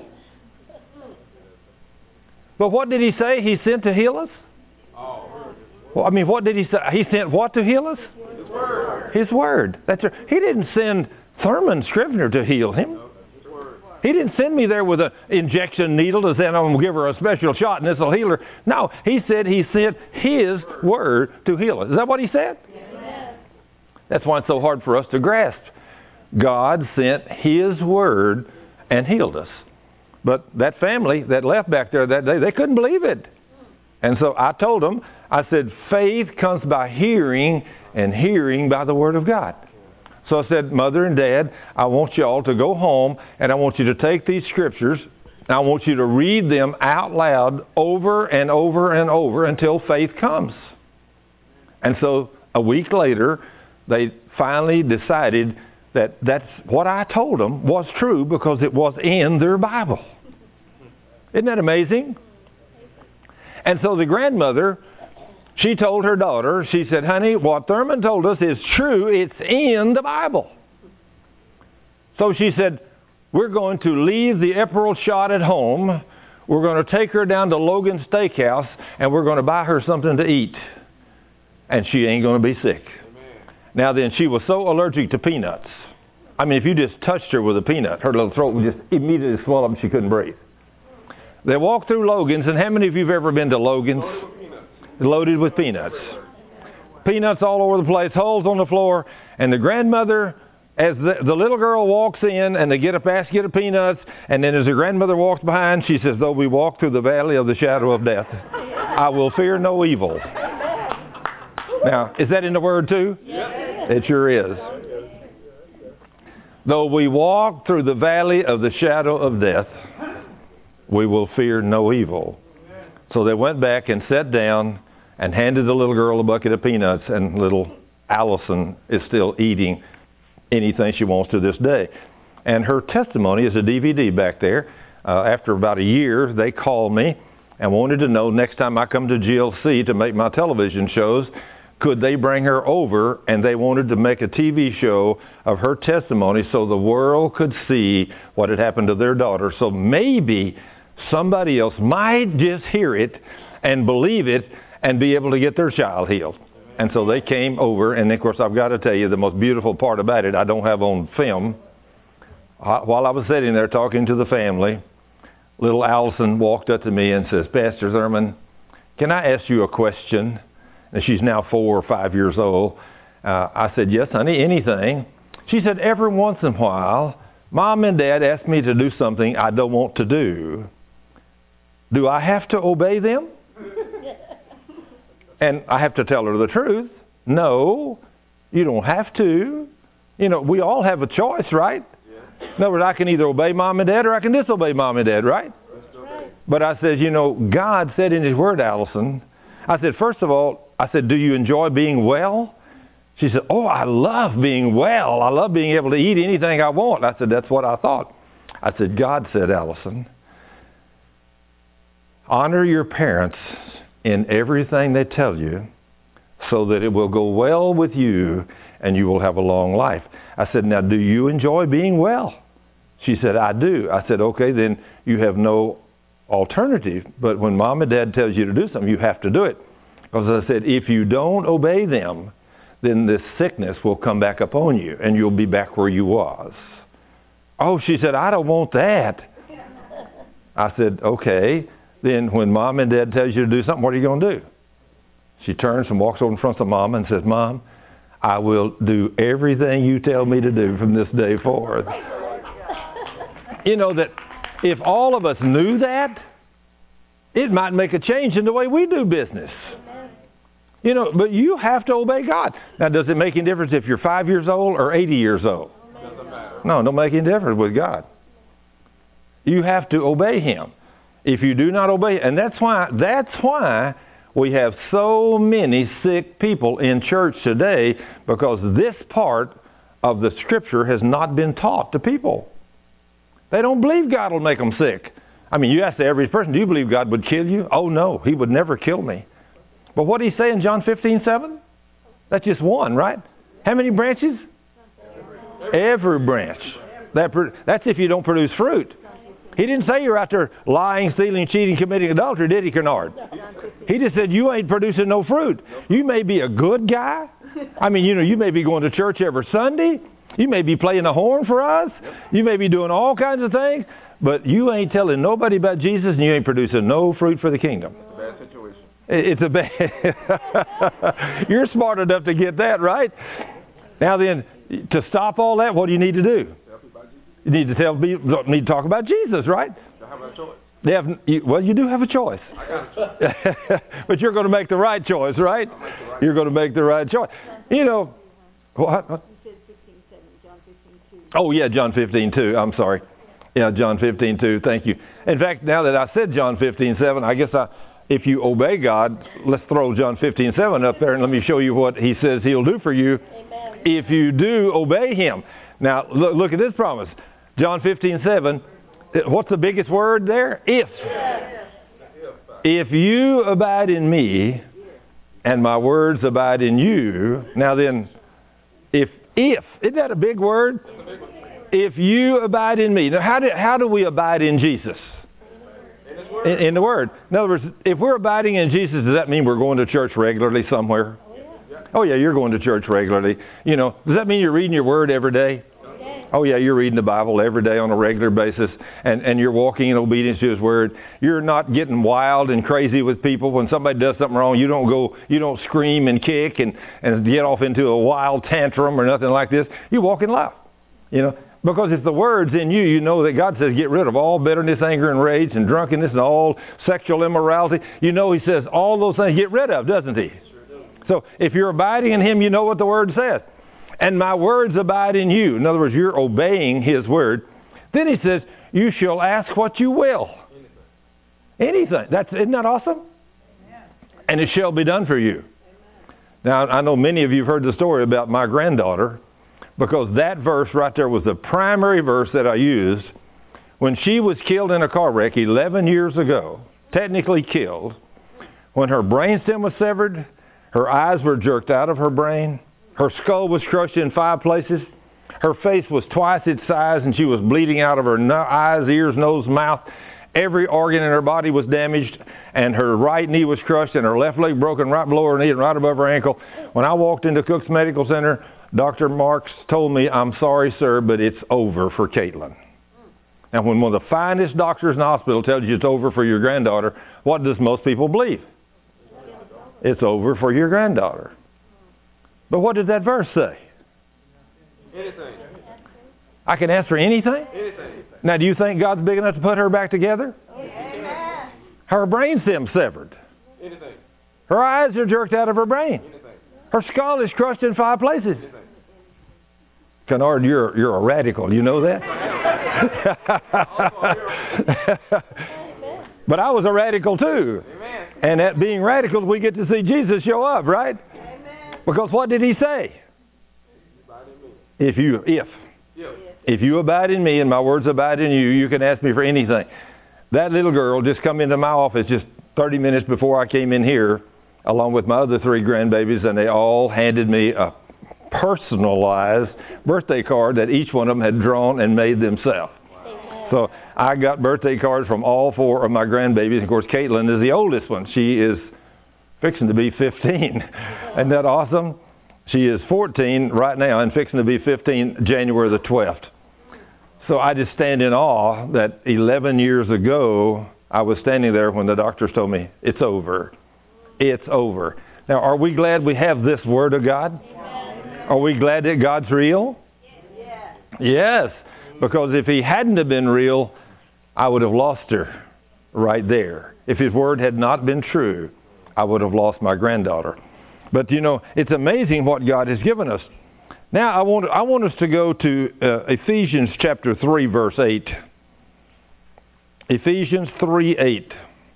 But what did he say he sent to heal us? Well, I mean, what did he say? He sent what to heal us? His Word. His Word. That's right. He didn't send Thurman Scrivener to heal him. He didn't send me there with an injection needle to say, I'm going to give her a special shot and this will heal her. No, he said he sent His Word to heal us. Is that what he said? Yes. That's why it's so hard for us to grasp. God sent His Word and healed us. But that family that left back there that day, they couldn't believe it. And so I told them, I said, faith comes by hearing, and hearing by the Word of God. So I said, Mother and Dad, I want you all to go home, and I want you to take these scriptures, and I want you to read them out loud over and over and over until faith comes. And so a week later, they finally decided that that's what I told them was true because it was in their Bible. Isn't that amazing? And so the grandmother, she told her daughter, she said, honey, what Thurman told us is true. It's in the Bible. So she said, we're going to leave the Emerald shot at home. We're going to take her down to Logan's Steakhouse, and we're going to buy her something to eat. And she ain't going to be sick. Amen. Now then, she was so allergic to peanuts. I mean, if you just touched her with a peanut, her little throat would just immediately swell up and she couldn't breathe. They walked through Logan's, and how many of you have ever been to Logan's? Loaded with peanuts. Peanuts all over the place, holes on the floor, and the grandmother, as the, the little girl walks in, and they get a basket of peanuts, and then as the grandmother walks behind, she says, though we walk through the valley of the shadow of death, I will fear no evil. Now, is that in the Word too? Yes. It sure is. Though we walk through the valley of the shadow of death, we will fear no evil. So they went back and sat down and handed the little girl a bucket of peanuts, and little Allison is still eating anything she wants to this day. And her testimony is a D V D back there. Uh, after about a year, they called me and wanted to know next time I come to G L C to make my television shows, could they bring her over, and they wanted to make a T V show of her testimony so the world could see what had happened to their daughter. So maybe somebody else might just hear it and believe it and be able to get their child healed. And so they came over, and of course I've got to tell you the most beautiful part about it, I don't have on film. While I was sitting there talking to the family, little Allison walked up to me and says, Pastor Thurman, can I ask you a question? And she's now four or five years old. Uh, I said, yes, honey, anything. She said, every once in a while, Mom and Dad ask me to do something I don't want to do. Do I have to obey them? And I have to tell her the truth. No, you don't have to. You know, we all have a choice, right? In other words, I can either obey Mom and Dad or I can disobey Mom and Dad, right? Right. But I said, you know, God said in His Word, Allison, I said, first of all, I said, do you enjoy being well? She said, oh, I love being well. I love being able to eat anything I want. I said, that's what I thought. I said, God said, Allison, honor your parents in everything they tell you so that it will go well with you and you will have a long life. I said, now, do you enjoy being well? She said, I do. I said, okay, then you have no alternative. But when Mom and Dad tells you to do something, you have to do it. Because I said, if you don't obey them, then this sickness will come back upon you and you'll be back where you was. Oh, she said, I don't want that. I said, okay, then when Mom and Dad tells you to do something, what are you going to do? She turns and walks over in front of Mom and says, Mom, I will do everything you tell me to do from this day forth. You know that if all of us knew that, it might make a change in the way we do business. You know, but you have to obey God. Now, does it make any difference if you're five years old or eighty years old? Doesn't matter. No, don't make any difference with God. You have to obey Him. If you do not obey, and that's why, that's why we have so many sick people in church today, because this part of the Scripture has not been taught to people. They don't believe God will make them sick. I mean, you ask the average person, do you believe God would kill you? Oh, no, He would never kill me. But what did He say in John fifteen seven? That's just one, right? How many branches? Every branch. That, that's if you don't produce fruit. He didn't say you're out there lying, stealing, cheating, committing adultery, did He, Kennard? He just said you ain't producing no fruit. You may be a good guy. I mean, you know, you may be going to church every Sunday. You may be playing the horn for us. You may be doing all kinds of things. But you ain't telling nobody about Jesus, and you ain't producing no fruit for the kingdom. It's a bad situation. It's a bad... You're smart enough to get that, right? Now then, to stop all that, what do you need to do? You need to tell people, need to talk about Jesus, right? I have a choice. They have, you, well, you do have a choice. I got a choice. But you're going to make the right choice, right? The right you're going to make the right choice. You know, what? what? You said fifteen seven, John fifteen two. Oh, yeah, John fifteen two. I'm sorry. Yeah, John fifteen two. Thank you. In fact, now that I said John fifteen seven, I guess I, if you obey God, let's throw John fifteen seven up there and let me show you what He says He'll do for you. Amen. If you do obey Him. Now, look, look at this promise. John fifteen seven, what's the biggest word there? If. Yes. If you abide in me and my words abide in you. Now then, if, if, isn't that a big word? If you abide in me. Now how do, how do we abide in Jesus? In, in the Word. In other words, if we're abiding in Jesus, does that mean we're going to church regularly somewhere? Oh yeah, you're going to church regularly. You know, does that mean you're reading your Word every day? Oh yeah, you're reading the Bible every day on a regular basis, and, and you're walking in obedience to His Word. You're not getting wild and crazy with people. When somebody does something wrong, you don't go, you don't scream and kick and, and get off into a wild tantrum or nothing like this. You walk in love, you know, because if the Word's in you, you know that God says get rid of all bitterness, anger, and rage, and drunkenness, and all sexual immorality. You know He says all those things get rid of, doesn't He? So if you're abiding in Him, you know what the Word says. And my words abide in you. In other words, you're obeying His Word. Then He says, you shall ask what you will. Anything. That's, isn't that awesome? Amen. And it shall be done for you. Amen. Now, I know many of you have heard the story about my granddaughter. because that verse right there was the primary verse that I used when she was killed in a car wreck eleven years ago, technically killed. When her brainstem was severed, her eyes were jerked out of her brain, her skull was crushed in five places, her face was twice its size, and she was bleeding out of her no- eyes, ears, nose, mouth. Every organ in her body was damaged, and her right knee was crushed, and her left leg broken right below her knee and right above her ankle. When I walked into Cook's Medical Center, Doctor Marks told me, "I'm sorry, sir, but it's over for Caitlin." And when one of the finest doctors in the hospital tells you it's over for your granddaughter, what does most people believe? It's over for your granddaughter. But what did that verse say? Anything. I can ask for anything? Anything. Now, do you think God's big enough to put her back together? Amen. Her brainstem severed. Anything. Her eyes are jerked out of her brain. Anything. Her skull is crushed in five places. Anything. Kennard, you're, you're a radical. You know that? But I was a radical too. Amen. And at being radicals, we get to see Jesus show up, right? Amen. Because what did he say? Abide in me. If you, if. Yeah. If you abide in me and my words abide in you, you can ask me for anything. That little girl just come into my office just thirty minutes before I came in here, along with my other three grandbabies, and they all handed me a personalized birthday card that each one of them had drawn and made themselves. Amen. So I got birthday cards from all four of my grandbabies. Of course, Caitlin is the oldest one. She is fixing to be fifteen. Isn't that awesome? She is fourteen right now and fixing to be fifteen January the twelfth. So I just stand in awe that eleven years ago, I was standing there when the doctors told me, it's over. It's over. Now, are we glad we have this Word of God? Amen. Are we glad that God's real? Yes. Yes, because if He hadn't have been real, I would have lost her right there. If His Word had not been true, I would have lost my granddaughter. But, you know, it's amazing what God has given us. Now, I want, I want us to go to uh, Ephesians chapter three, verse eight. Ephesians three, eight.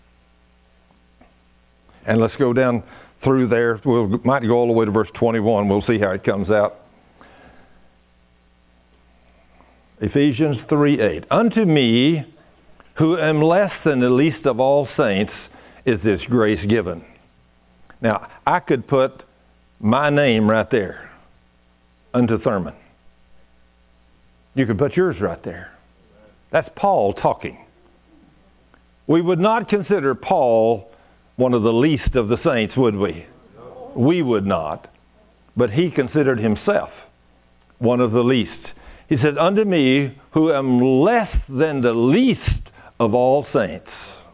And let's go down through there. We we'll, might go all the way to verse twenty-one. We'll see how it comes out. Ephesians three, eight. Unto me, who am less than the least of all saints, is this grace given. Now, I could put my name right there. Unto Thurman. You could put yours right there. That's Paul talking. We would not consider Paul one of the least of the saints, would we? We would not. But he considered himself one of the least. He said, unto me, who am less than the least of all saints,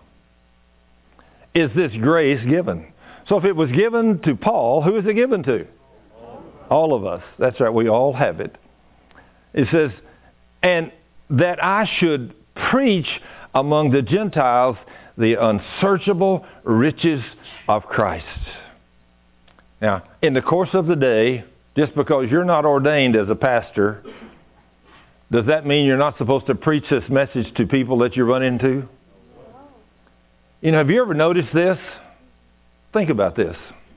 is this grace given. So if it was given to Paul, who is it given to? All of us. That's right. We all have it. It says, and that I should preach among the Gentiles the unsearchable riches of Christ. Now, in the course of the day, just because you're not ordained as a pastor, does that mean you're not supposed to preach this message to people that you run into? You know, have you ever noticed this? Think about this.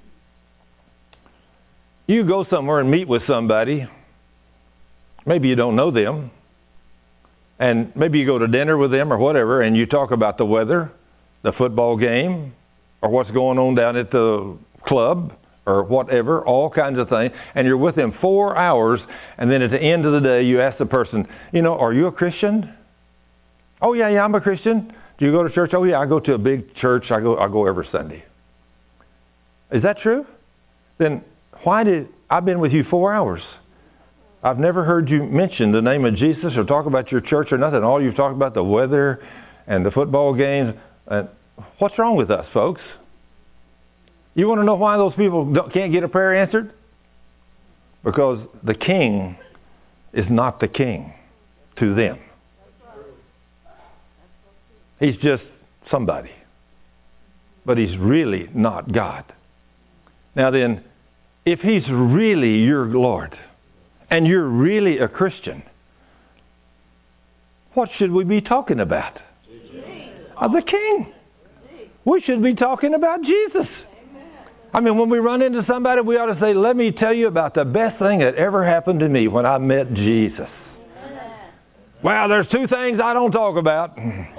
You go somewhere and meet with somebody. Maybe you don't know them. And maybe you go to dinner with them or whatever, and you talk about the weather, the football game, or what's going on down at the club, or whatever, all kinds of things. And you're with them four hours, and then at the end of the day, you ask the person, you know, are you a Christian? Oh, yeah, yeah, I'm a Christian. Do you go to church? Oh, yeah, I go to a big church. I go, I go every Sunday. Is that true? Then why did, I've been with you four hours. I've never heard you mention the name of Jesus or talk about your church or nothing. All you've talked about the weather and the football games. And what's wrong with us, folks? You want to know why those people don't, can't get a prayer answered? Because the king is not the king to them. He's just somebody. But he's really not God. Now then, if he's really your Lord, and you're really a Christian, what should we be talking about? Uh, the King. We should be talking about Jesus. I mean, when we run into somebody, we ought to say, let me tell you about the best thing that ever happened to me when I met Jesus. Well, there's two things I don't talk about.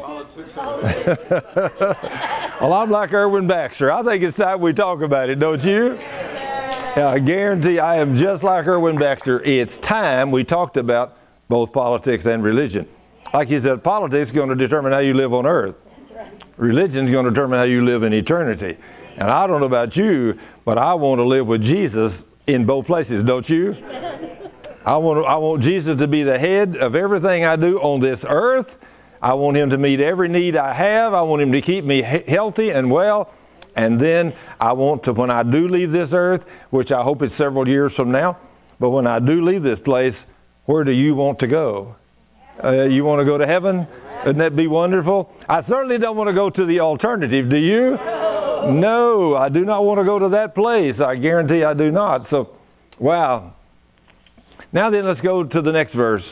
Well, I'm like Erwin Baxter. I think it's time we talk about it, don't you? Yeah, I guarantee I am just like Erwin Baxter. It's time we talked about both politics and religion. Like he said, politics is going to determine how you live on earth. Religion is going to determine how you live in eternity. And I don't know about you, but I want to live with Jesus in both places, don't you? I want, I want Jesus to be the head of everything I do on this earth. I want him to meet every need I have. I want him to keep me he- healthy and well. And then I want to, when I do leave this earth, which I hope it's several years from now, but when I do leave this place, where do you want to go? Uh, you want to go to heaven? Wouldn't that be wonderful? I certainly don't want to go to the alternative. Do you? No, I do not want to go to that place. I guarantee I do not. So, wow. Now then, let's go to the next verse.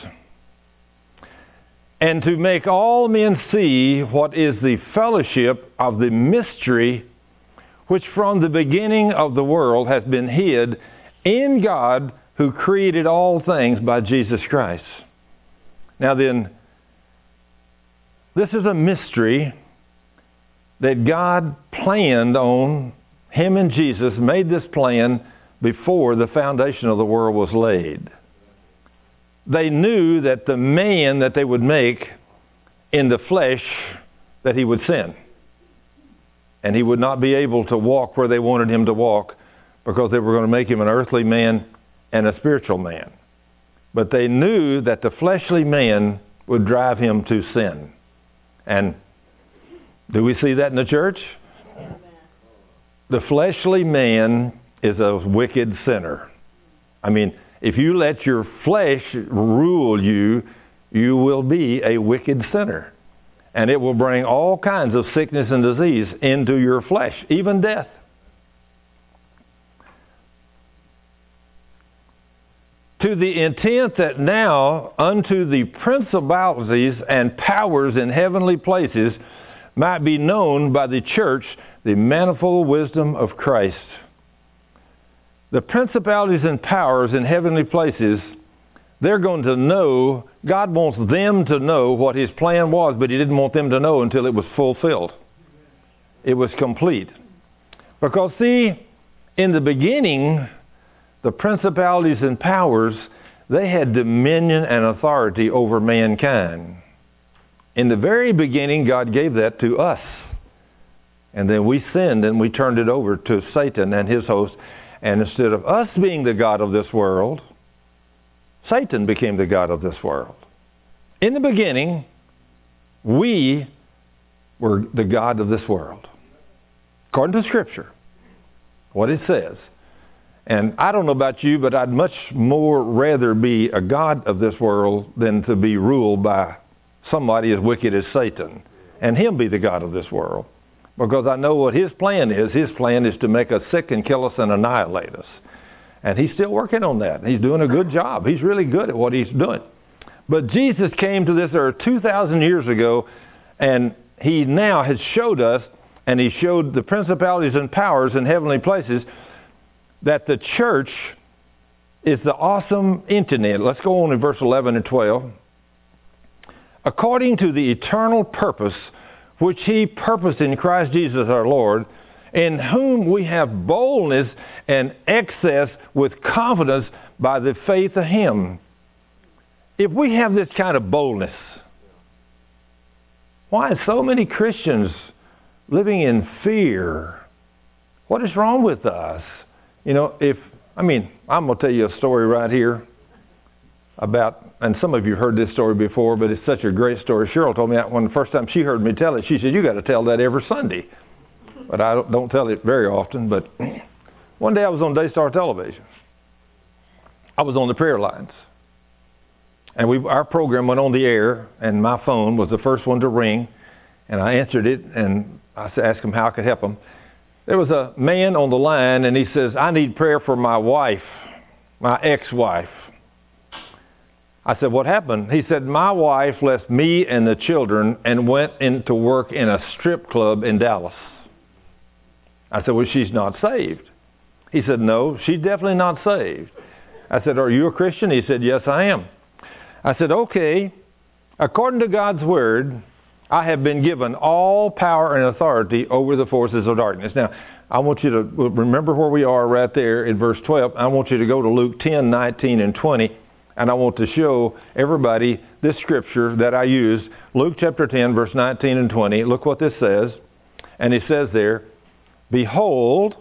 And to make all men see what is the fellowship of the mystery which from the beginning of the world has been hid in God who created all things by Jesus Christ. Now then, this is a mystery that God planned on. Him and Jesus made this plan before the foundation of the world was laid. They knew that the man that they would make in the flesh, that he would sin. And he would not be able to walk where they wanted him to walk because they were going to make him an earthly man and a spiritual man. But they knew that the fleshly man would drive him to sin. And do we see that in the church? Amen. The fleshly man is a wicked sinner. I mean, if you let your flesh rule you, you will be a wicked sinner. And it will bring all kinds of sickness and disease into your flesh, even death. To the intent that now unto the principalities and powers in heavenly places might be known by the church the manifold wisdom of Christ. The principalities and powers in heavenly places, they're going to know, God wants them to know what his plan was, but he didn't want them to know until it was fulfilled. It was complete. Because see, in the beginning, the principalities and powers, they had dominion and authority over mankind. In the very beginning, God gave that to us. And then we sinned and we turned it over to Satan and his host. And instead of us being the god of this world, Satan became the god of this world. In the beginning, we were the god of this world. According to Scripture, what it says. And I don't know about you, but I'd much more rather be a god of this world than to be ruled by somebody as wicked as Satan and him be the god of this world. Because I know what his plan is. His plan is to make us sick and kill us and annihilate us. And he's still working on that. He's doing a good job. He's really good at what he's doing. But Jesus came to this earth two thousand years ago, and he now has showed us, and he showed the principalities and powers in heavenly places, that the church is the awesome internet. Let's go on in verse eleven and twelve. According to the eternal purpose which he purposed in Christ Jesus our Lord, in whom we have boldness and access with confidence by the faith of him. If we have this kind of boldness, why are so many Christians living in fear? What is wrong with us? You know, if, I mean, I'm going to tell you a story right here about, and some of you heard this story before, but it's such a great story. Cheryl told me that when the first time she heard me tell it, she said, you got to tell that every Sunday. But I don't, don't tell it very often. But one day I was on Daystar Television. I was on the prayer lines. And we, our program went on the air, and my phone was the first one to ring. And I answered it, and I asked him how I could help him. There was a man on the line, and he says, I need prayer for my wife, my ex-wife. I said, what happened? He said, my wife left me and the children and went in to work in a strip club in Dallas. I said, well, she's not saved. He said, no, she's definitely not saved. I said, are you a Christian? He said, yes, I am. I said, okay, according to God's word, I have been given all power and authority over the forces of darkness. Now, I want you to remember where we are right there in verse twelve. I want you to go to Luke ten, nineteen, and twenty, and I want to show everybody this scripture that I used. Luke chapter ten, verse nineteen and twenty. Look what this says. And it says there, behold,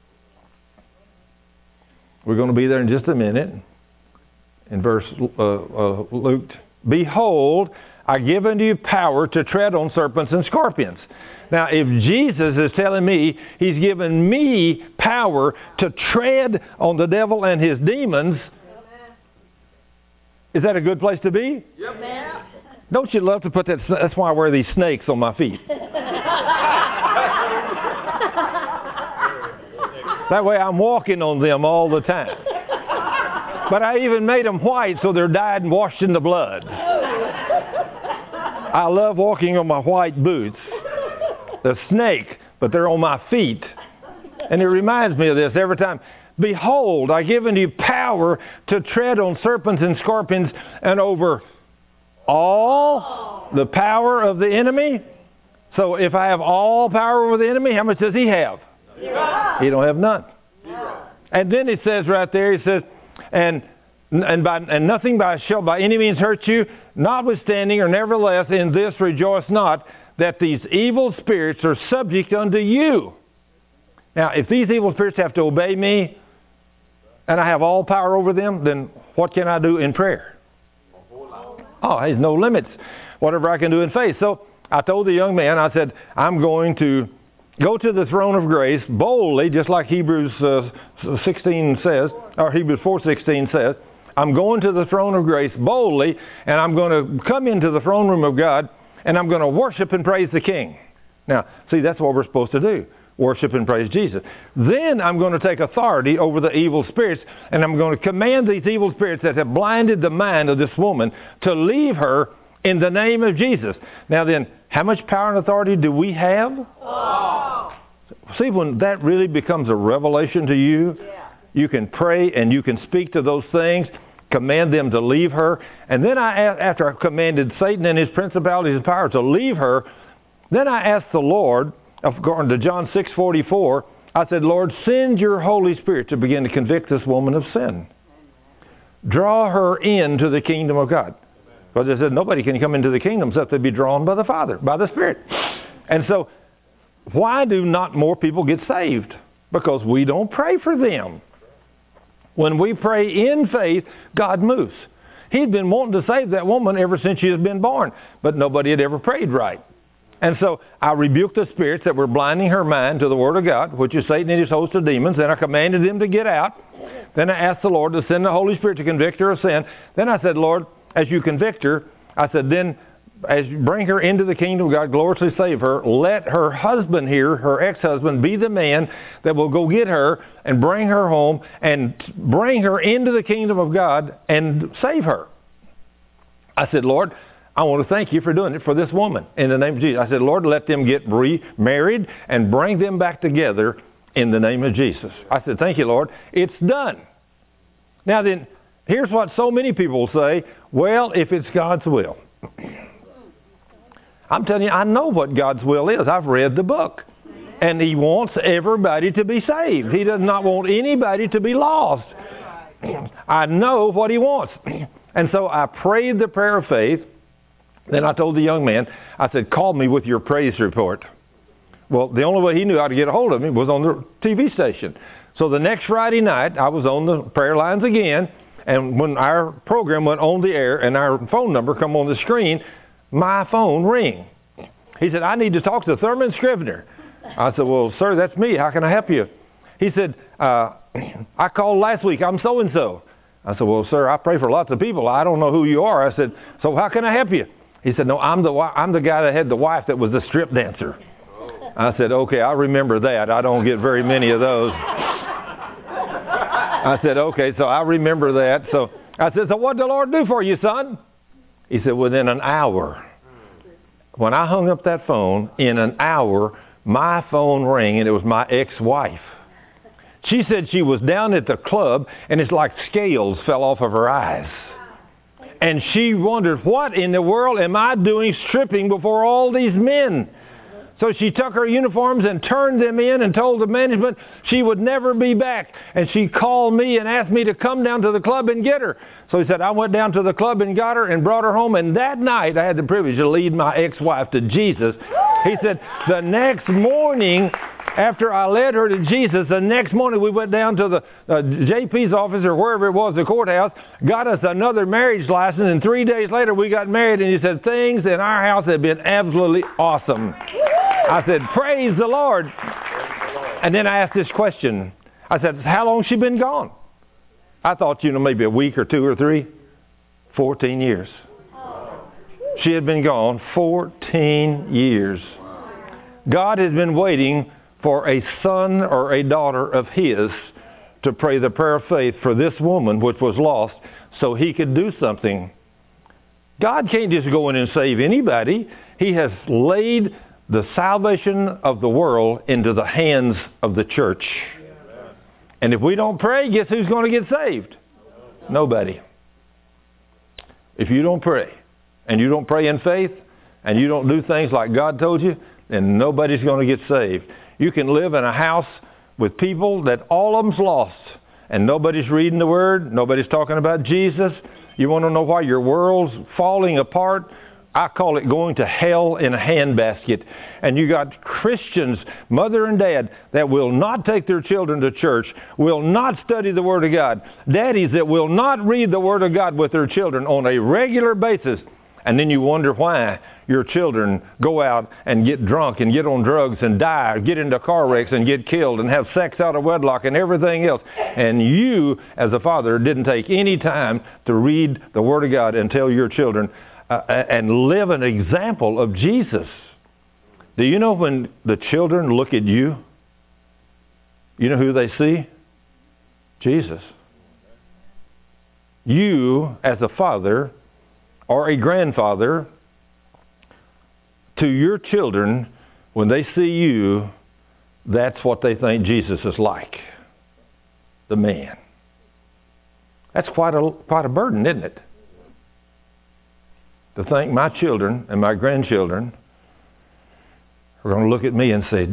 we're going to be there in just a minute, in verse uh, uh, Luke, behold, I give unto you power to tread on serpents and scorpions. Now, if Jesus is telling me he's given me power to tread on the devil and his demons, is that a good place to be? Yep. Don't you love to put that? That's why I wear these snakes on my feet. That way I'm walking on them all the time. But I even made them white so they're dyed and washed in the blood. I love walking on my white boots. The snake, but they're on my feet. And it reminds me of this every time. Behold, I give unto you power to tread on serpents and scorpions and over all the power of the enemy. So if I have all power over the enemy, how much does he have? Zero. He don't have none. Zero. And then it says right there, it says, and and by and nothing by shall by any means hurt you, notwithstanding or nevertheless in this rejoice not, that these evil spirits are subject unto you. Now, if these evil spirits have to obey me, and I have all power over them, then what can I do in prayer? Oh, there's no limits. Whatever I can do in faith. So I told the young man, I said, I'm going to go to the throne of grace boldly, just like Hebrews uh, sixteen says, or Hebrews four sixteen says. I'm going to the throne of grace boldly, and I'm going to come into the throne room of God, and I'm going to worship and praise the King. Now, see, that's what we're supposed to do. Worship and praise Jesus. Then I'm going to take authority over the evil spirits, and I'm going to command these evil spirits that have blinded the mind of this woman to leave her in the name of Jesus. Now then, how much power and authority do we have? Oh. See, when that really becomes a revelation to you, Yeah. you can pray and you can speak to those things, command them to leave her. And then I, after I commanded Satan and his principalities and powers to leave her, then I asked the Lord, according to John six forty-four, I said, Lord, send your Holy Spirit to begin to convict this woman of sin. Draw her into the kingdom of God. Because they said nobody can come into the kingdom except they be drawn by the Father, by the Spirit. And so, why do not more people get saved? Because we don't pray for them. When we pray in faith, God moves. He'd been wanting to save that woman ever since she has been born, but nobody had ever prayed right. And so I rebuked the spirits that were blinding her mind to the Word of God, which is Satan and his host of demons, and I commanded them to get out. Then I asked the Lord to send the Holy Spirit to convict her of sin. Then I said, Lord, as you convict her, I said, then as you bring her into the kingdom of God, gloriously save her, let her husband here, her ex-husband, be the man that will go get her and bring her home and bring her into the kingdom of God and save her. I said, Lord, I want to thank you for doing it for this woman in the name of Jesus. I said, Lord, let them get remarried and bring them back together in the name of Jesus. I said, thank you, Lord. It's done. Now then, here's what so many people say, well, if it's God's will. I'm telling you, I know what God's will is. I've read the book. And he wants everybody to be saved. He does not want anybody to be lost. I know what he wants. And so I prayed the prayer of faith. Then I told the young man, I said, call me with your praise report. Well, the only way he knew how to get a hold of me was on the T V station. So the next Friday night, I was on the prayer lines again. And when our program went on the air and our phone number come on the screen, my phone rang. He said, I need to talk to Thurman Scrivener. I said, well, sir, that's me. How can I help you? He said, uh, I called last week. I'm so-and-so. I said, well, sir, I pray for lots of people. I don't know who you are. I said, so how can I help you? He said, no, I'm the I'm the guy that had the wife that was the strip dancer. I said, okay, I remember that. I don't get very many of those. I said, okay, so I remember that. So I said, so what did the Lord do for you, son? He said, within an hour. When I hung up that phone, in an hour, my phone rang, and it was my ex-wife. She said she was down at the club and it's like scales fell off of her eyes. And she wondered, what in the world am I doing stripping before all these men? So she took her uniforms and turned them in and told the management she would never be back. And she called me and asked me to come down to the club and get her. So he said, I went down to the club and got her and brought her home. And that night I had the privilege to lead my ex-wife to Jesus. He said, the next morning, after I led her to Jesus, the next morning we went down to the uh, J P's office or wherever it was, the courthouse, got us another marriage license, and three days later we got married, and he said, things in our house have been absolutely awesome. I said, praise the Lord. And then I asked this question. I said, how long has she been gone? I thought, you know, maybe a week or two or three. fourteen years. She had been gone fourteen years. God has been waiting for a son or a daughter of his to pray the prayer of faith for this woman which was lost so he could do something. God can't just go in and save anybody. He has laid the salvation of the world into the hands of the church. And if we don't pray, guess who's going to get saved? Nobody. If you don't pray, and you don't pray in faith, and you don't do things like God told you, then nobody's going to get saved. You can live in a house with people that all of them's lost, and nobody's reading the Word, nobody's talking about Jesus. You want to know why your world's falling apart? I call it going to hell in a handbasket. And you got Christians, mother and dad, that will not take their children to church, will not study the Word of God. Daddies that will not read the Word of God with their children on a regular basis. And then you wonder why your children go out and get drunk and get on drugs and die, or get into car wrecks and get killed and have sex out of wedlock and everything else. And you, as a father, didn't take any time to read the Word of God and tell your children uh, and live an example of Jesus. Do you know when the children look at you, you know who they see? Jesus. You, as a father or a grandfather, to your children, when they see you, that's what they think Jesus is like. The man. That's quite a, quite a burden, isn't it? To think my children and my grandchildren are going to look at me and say,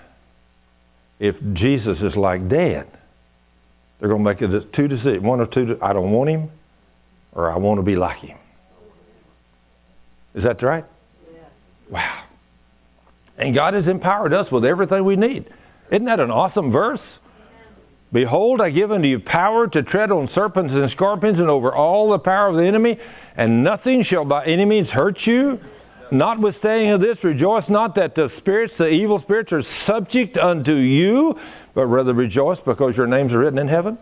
if Jesus is like Dad, they're going to make a two decisions. One or two, I don't want him, or I want to be like him. Is that right? Yeah. Wow. And God has empowered us with everything we need. Isn't that an awesome verse? Yeah. Behold, I give unto you power to tread on serpents and scorpions and over all the power of the enemy, and nothing shall by any means hurt you. Notwithstanding of this, rejoice not that the spirits, the evil spirits, are subject unto you, but rather rejoice because your names are written in heaven.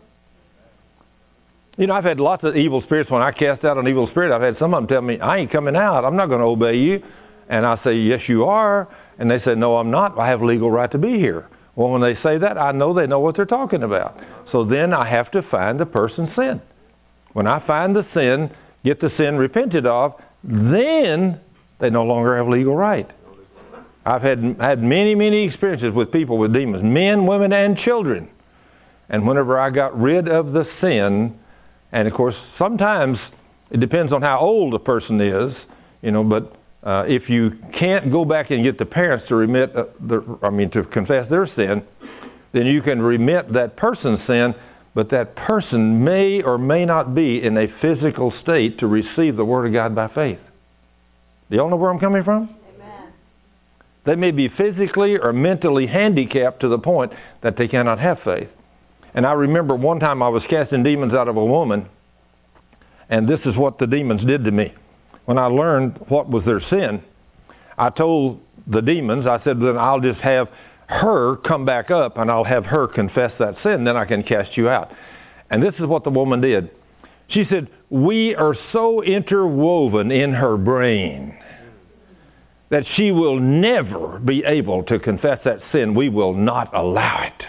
You know, I've had lots of evil spirits. When I cast out an evil spirit, I've had some of them tell me, I ain't coming out. I'm not going to obey you. And I say, yes, you are. And they say, no, I'm not. I have legal right to be here. Well, when they say that, I know they know what they're talking about. So then I have to find the person's sin. When I find the sin, get the sin repented of, then they no longer have legal right. I've had, had many, many experiences with people with demons, men, women, and children. And whenever I got rid of the sin, and of course, sometimes it depends on how old a person is, you know, but uh, if you can't go back and get the parents to remit, uh, the, I mean, to confess their sin, then you can remit that person's sin, but that person may or may not be in a physical state to receive the Word of God by faith. Do y'all know where I'm coming from? Amen. They may be physically or mentally handicapped to the point that they cannot have faith. And I remember one time I was casting demons out of a woman, and this is what the demons did to me. When I learned what was their sin, I told the demons, I said, then I'll just have her come back up and I'll have her confess that sin, then I can cast you out. And this is what the woman did. She said, we are so interwoven in her brain that she will never be able to confess that sin. We will not allow it.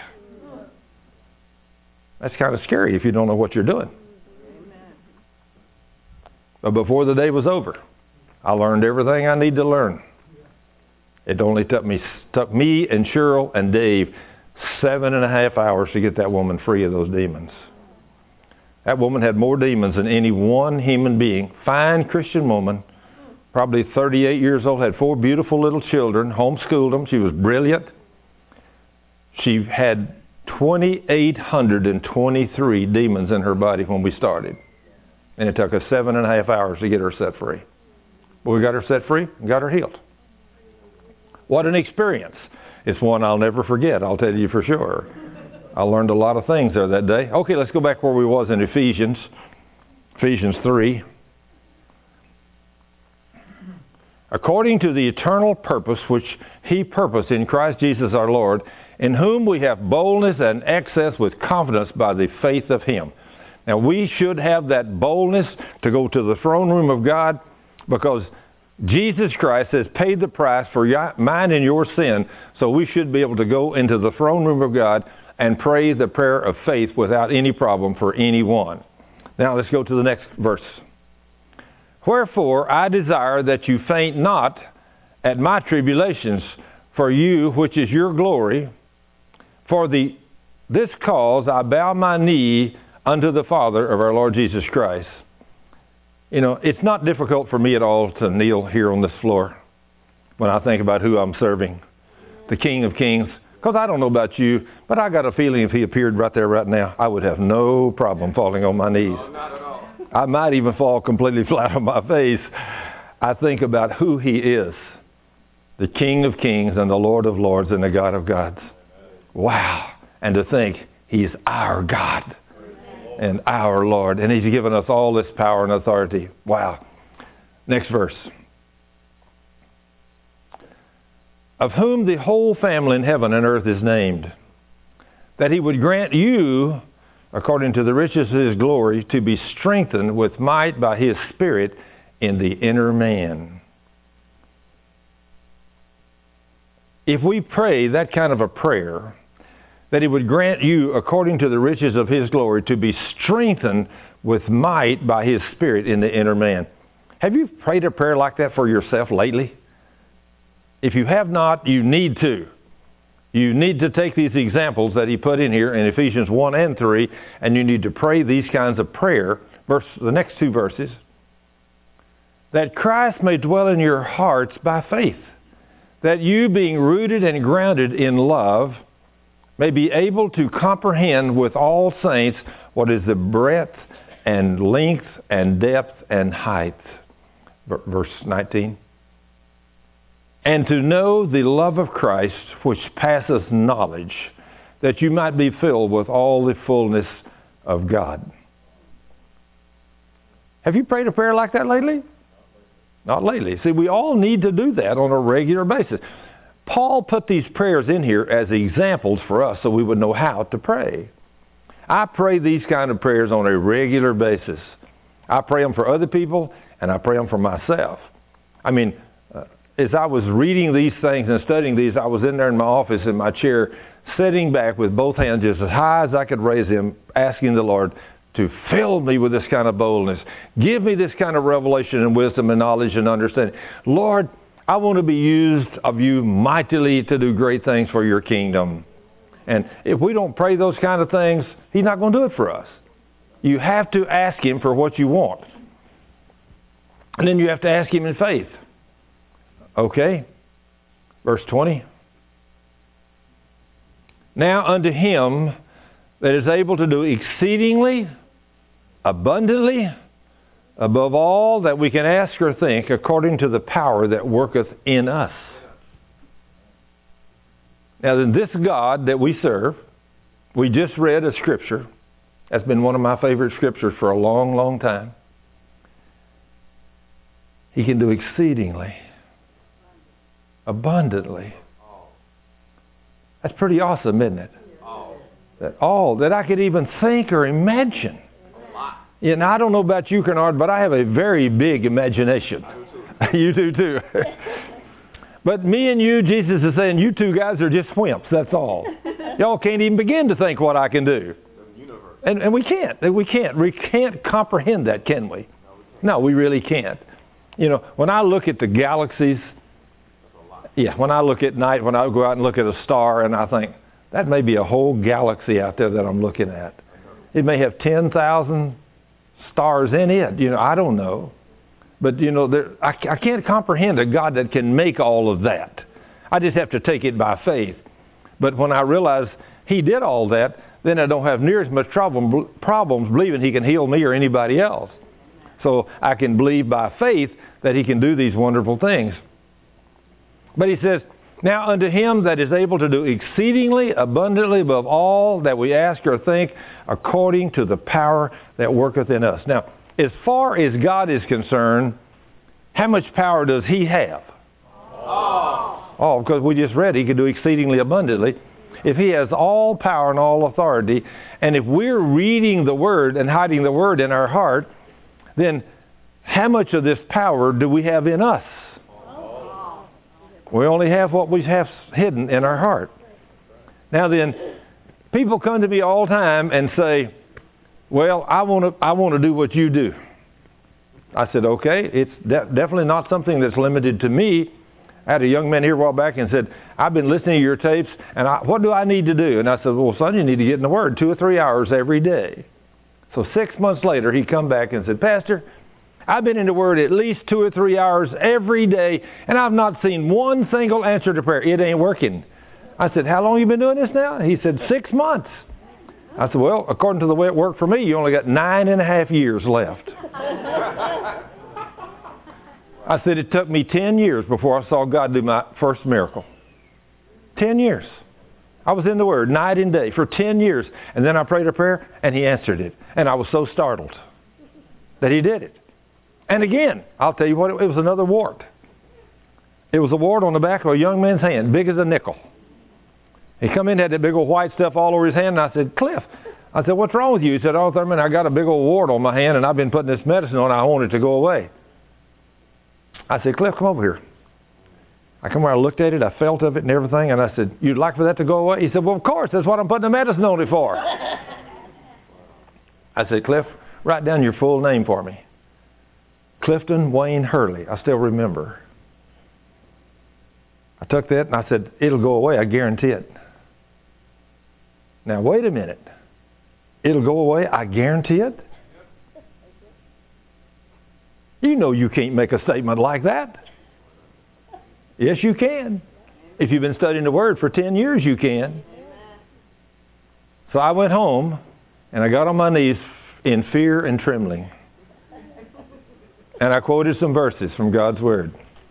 That's kind of scary if you don't know what you're doing. Amen. But before the day was over, I learned everything I need to learn. It only took me, took me and Cheryl and Dave Seven and a half hours to get that woman free of those demons. That woman had more demons than any one human being. Fine Christian woman, probably thirty-eight years old, had four beautiful little children, homeschooled them. She was brilliant. She had two thousand eight hundred twenty-three demons in her body when we started. And it took us seven and a half hours to get her set free. But we got her set free and got her healed. What an experience. It's one I'll never forget, I'll tell you for sure. I learned a lot of things there that day. Okay, let's go back where we was in Ephesians. Ephesians three. According to the eternal purpose which He purposed in Christ Jesus our Lord, in whom we have boldness and access with confidence by the faith of Him. Now we should have that boldness to go to the throne room of God, because Jesus Christ has paid the price for your, mine and your sin, so we should be able to go into the throne room of God and pray the prayer of faith without any problem for anyone. Now let's go to the next verse. Wherefore I desire that you faint not at my tribulations for you, which is your glory. For the this cause I bow my knee unto the Father of our Lord Jesus Christ. You know, it's not difficult for me at all to kneel here on this floor when I think about who I'm serving, the King of Kings. Because I don't know about you, but I got a feeling if He appeared right there right now, I would have no problem falling on my knees. No, not at all. I might even fall completely flat on my face. I think about who He is, the King of Kings and the Lord of Lords and the God of Gods. Wow. And to think He's our God and our Lord. And He's given us all this power and authority. Wow. Next verse. Of whom the whole family in heaven and earth is named, that He would grant you, according to the riches of His glory, to be strengthened with might by His Spirit in the inner man. If we pray that kind of a prayer, that He would grant you, according to the riches of His glory, to be strengthened with might by His Spirit in the inner man. Have you prayed a prayer like that for yourself lately? If you have not, you need to. You need to take these examples that he put in here in Ephesians one and three, and you need to pray these kinds of prayer. Verse, the next two verses. That Christ may dwell in your hearts by faith, that you, being rooted and grounded in love, may be able to comprehend with all saints what is the breadth and length and depth and height. Verse nineteen. And to know the love of Christ, which passeth knowledge, that you might be filled with all the fullness of God. Have you prayed a prayer like that lately? Not lately. See, we all need to do that on a regular basis. Paul put these prayers in here as examples for us so we would know how to pray. I pray these kind of prayers on a regular basis. I pray them for other people, and I pray them for myself. I mean, uh, as I was reading these things and studying these, I was in there in my office in my chair, sitting back with both hands just as high as I could raise them, asking the Lord to fill me with this kind of boldness. Give me this kind of revelation and wisdom and knowledge and understanding. Lord, I want to be used of you mightily to do great things for your kingdom. And if we don't pray those kind of things, he's not going to do it for us. You have to ask him for what you want. And then you have to ask him in faith. Okay. Verse twenty. Now unto him that is able to do exceedingly, abundantly, above all that we can ask or think, according to the power that worketh in us. Now then, this God that we serve, we just read a scripture. That's been one of my favorite scriptures for a long, long time. He can do exceedingly, abundantly. That's pretty awesome, isn't it? That all that I could even think or imagine. And I don't know about you, Kennard, but I have a very big imagination. You do too. But me and you, Jesus is saying, you two guys are just wimps, that's all. Y'all can't even begin to think what I can do. And, and we can't. We can't. We can't comprehend that, can we? No, we really can't. You know, when I look at the galaxies, yeah, when I look at night, when I go out and look at a star and I think, That may be a whole galaxy out there that I'm looking at. It may have ten thousand stars in it. You know, I don't know. But, you know, there, I, I can't comprehend a God that can make all of that. I just have to take it by faith. But when I realize he did all that, then I don't have near as much problem, problems believing he can heal me or anybody else. So I can believe by faith that he can do these wonderful things. But he says, now unto him that is able to do exceedingly abundantly above all that we ask or think, according to the power that worketh in us. Now, as far as God is concerned, how much power does he have? Oh, oh because we just read he can do exceedingly abundantly. If he has all power and all authority, and if we're reading the Word and hiding the Word in our heart, then how much of this power do we have in us? We only have what we have hidden in our heart. Now then, people come to me all the time and say, well, I want to I want to do what you do. I said, okay, it's de- definitely not something that's limited to me. I had a young man here a while back and said, I've been listening to your tapes, and I, what do I need to do? And I said, well, son, you need to get in the Word two or three hours every day. So six months later, he come back and said, Pastor, I've been in the Word at least two or three hours every day, and I've not seen one single answer to prayer. It ain't working. I said, how long have you been doing this now? He said, six months. I said, well, according to the way it worked for me, you only got nine and a half years left. I said, it took me ten years before I saw God do my first miracle. Ten years. I was in the Word night and day for ten years. And then I prayed a prayer, and he answered it. And I was so startled that he did it. And again, I'll tell you what, it was another wart. It was a wart on the back of a young man's hand, big as a nickel. He come in, had that big old white stuff all over his hand, and I said, Cliff, I said, what's wrong with you? He said, oh, Thurman, I got a big old wart on my hand, and I've been putting this medicine on, I want it to go away. I said, Cliff, come over here. I come over, I looked at it, I felt of it and everything, and I said, you'd like for that to go away? He said, well, of course, that's what I'm putting the medicine on it for. I said, Cliff, write down your full name for me. Clifton Wayne Hurley. I still remember. I took that and I said, it'll go away, I guarantee it. Now, wait a minute. It'll go away, I guarantee it? You know you can't make a statement like that. Yes, you can. If you've been studying the Word for ten years, you can. So I went home and I got on my knees in fear and trembling. And I quoted some verses from God's Word.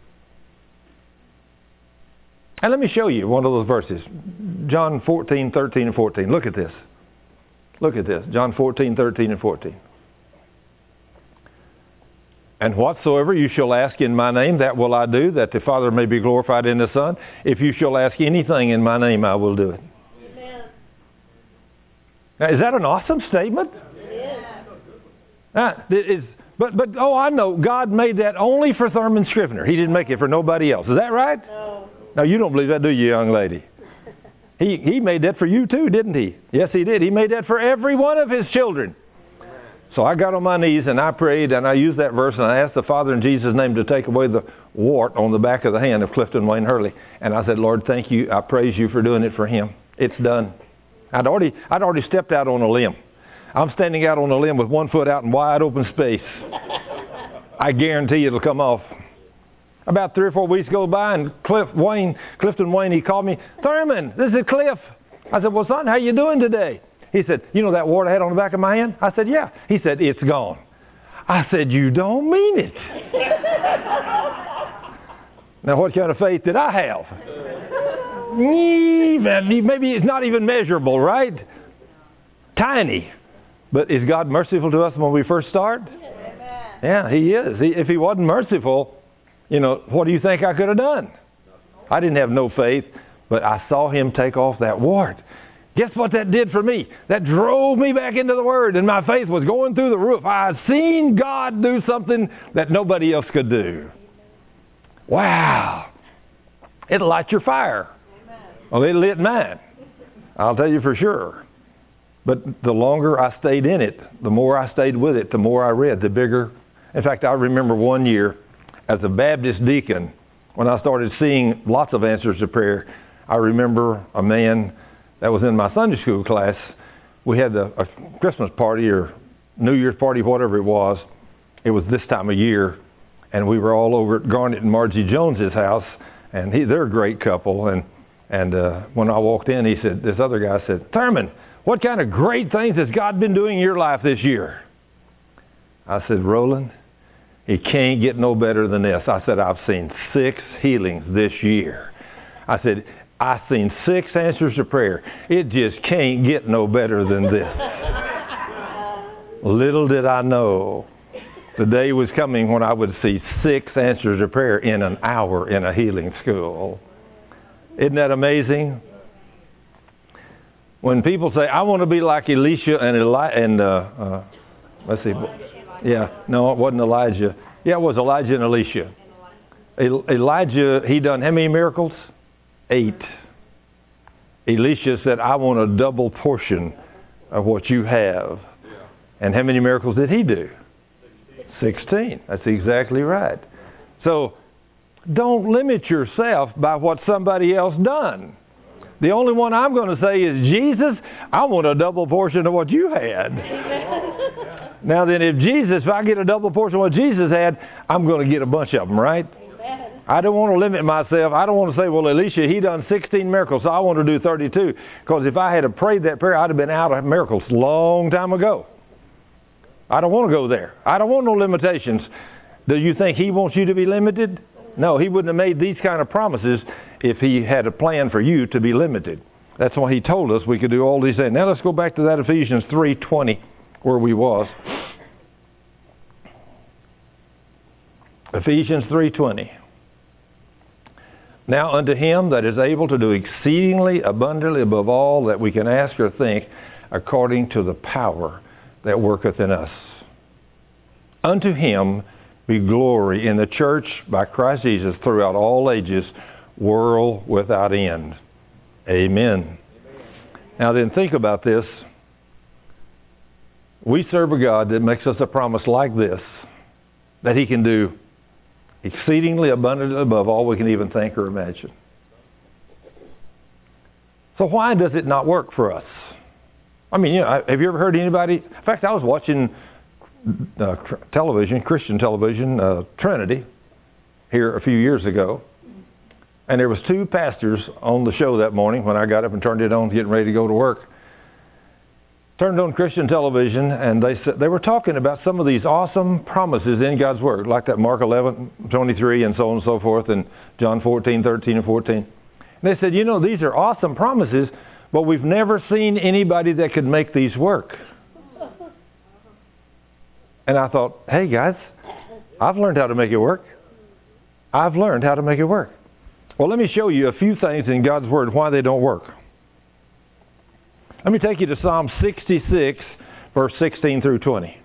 And let me show you one of those verses. John fourteen, thirteen, and fourteen. Look at this. Look at this. John fourteen, thirteen, and fourteen. And whatsoever you shall ask in my name, that will I do, that the Father may be glorified in the Son. If you shall ask anything in my name, I will do it. Amen. Now, is that an awesome statement? Yeah. Now, is, but, but, oh, I know, God made that only for Thurman Scrivener. He didn't make it for nobody else. Is that right? No. Now, you don't believe that, do you, young lady? He, he made that for you too, didn't he? Yes, he did. He made that for every one of his children. So I got on my knees and I prayed and I used that verse and I asked the Father in Jesus' name to take away the wart on the back of the hand of Clifton Wayne Hurley. And I said, Lord, thank you. I praise you for doing it for him. It's done. I'd already, I'd already stepped out on a limb. I'm standing out on a limb with one foot out in wide open space. I guarantee it'll come off. About three or four weeks go by and Cliff Wayne, Clifton Wayne, he called me, Thurman, this is Cliff. I said, well, son, how you doing today? He said, you know that wart I had on the back of my hand? I said, yeah. He said, it's gone. I said, you don't mean it. Now, what kind of faith did I have? Maybe it's not even measurable, right? Tiny. But is God merciful to us when we first start? Yeah, he is. He, if he wasn't merciful, you know, what do you think I could have done? I didn't have no faith, but I saw him take off that wart. Guess what that did for me? That drove me back into the Word, and my faith was going through the roof. I had seen God do something that nobody else could do. Wow. It'll light your fire. Well, it lit mine. I'll tell you for sure. But the longer I stayed in it, the more I stayed with it, the more I read, the bigger. In fact, I remember one year as a Baptist deacon, when I started seeing lots of answers to prayer, I remember a man that was in my Sunday school class. We had a, a Christmas party or New Year's party, whatever it was. It was this time of year, and we were all over at Garnet and Margie Jones's house, and he, they're a great couple. And and uh, when I walked in, he said, this other guy said, Thurman, what kind of great things has God been doing in your life this year? I said, Roland, he can't get no better than this. I said, I've seen six healings this year. I said, I've seen six answers to prayer. It just can't get no better than this. Little did I know the day was coming when I would see six answers to prayer in an hour in a healing school. Isn't that amazing? When people say, I want to be like Elisha and Eli- and uh, uh, let's see, yeah, no, it wasn't Elijah. Yeah, it was Elijah and Elisha. El- Elijah, he done how many miracles? Eight. Elisha said, I want a double portion of what you have. And how many miracles did he do? Sixteen. That's exactly right. So don't limit yourself by what somebody else done. The only one I'm going to say is, Jesus, I want a double portion of what you had. Now then, if Jesus, if I get a double portion of what Jesus had, I'm going to get a bunch of them, right? Amen. I don't want to limit myself. I don't want to say, well, Elisha, he done sixteen miracles, so I want to do thirty-two. Because if I had prayed that prayer, I'd have been out of miracles a long time ago. I don't want to go there. I don't want no limitations. Do you think he wants you to be limited? No, he wouldn't have made these kind of promises if he had a plan for you to be limited. That's why he told us we could do all these things. Now let's go back to that Ephesians three twenty where we was. Ephesians three twenty. Now unto him that is able to do exceedingly abundantly above all that we can ask or think, according to the power that worketh in us. Unto him be glory in the church by Christ Jesus throughout all ages, world without end. Amen. Amen. Now then, think about this. We serve a God that makes us a promise like this, that he can do exceedingly abundantly above all we can even think or imagine. So why does it not work for us? I mean, you know, have you ever heard anybody? In fact, I was watching uh, television, Christian television, uh, Trinity, here a few years ago, and there was two pastors on the show that morning when I got up and turned it on, getting ready to go to work. Turned on Christian television, and they said they were talking about some of these awesome promises in God's Word, like that Mark eleven twenty-three and so on and so forth, and John fourteen thirteen and fourteen. And they said, you know, these are awesome promises, but we've never seen anybody that could make these work. And I thought, hey guys, I've learned how to make it work. I've learned how to make it work. Well, let me show you a few things in God's Word why they don't work. Let me take you to Psalm sixty-six, verse sixteen through twenty.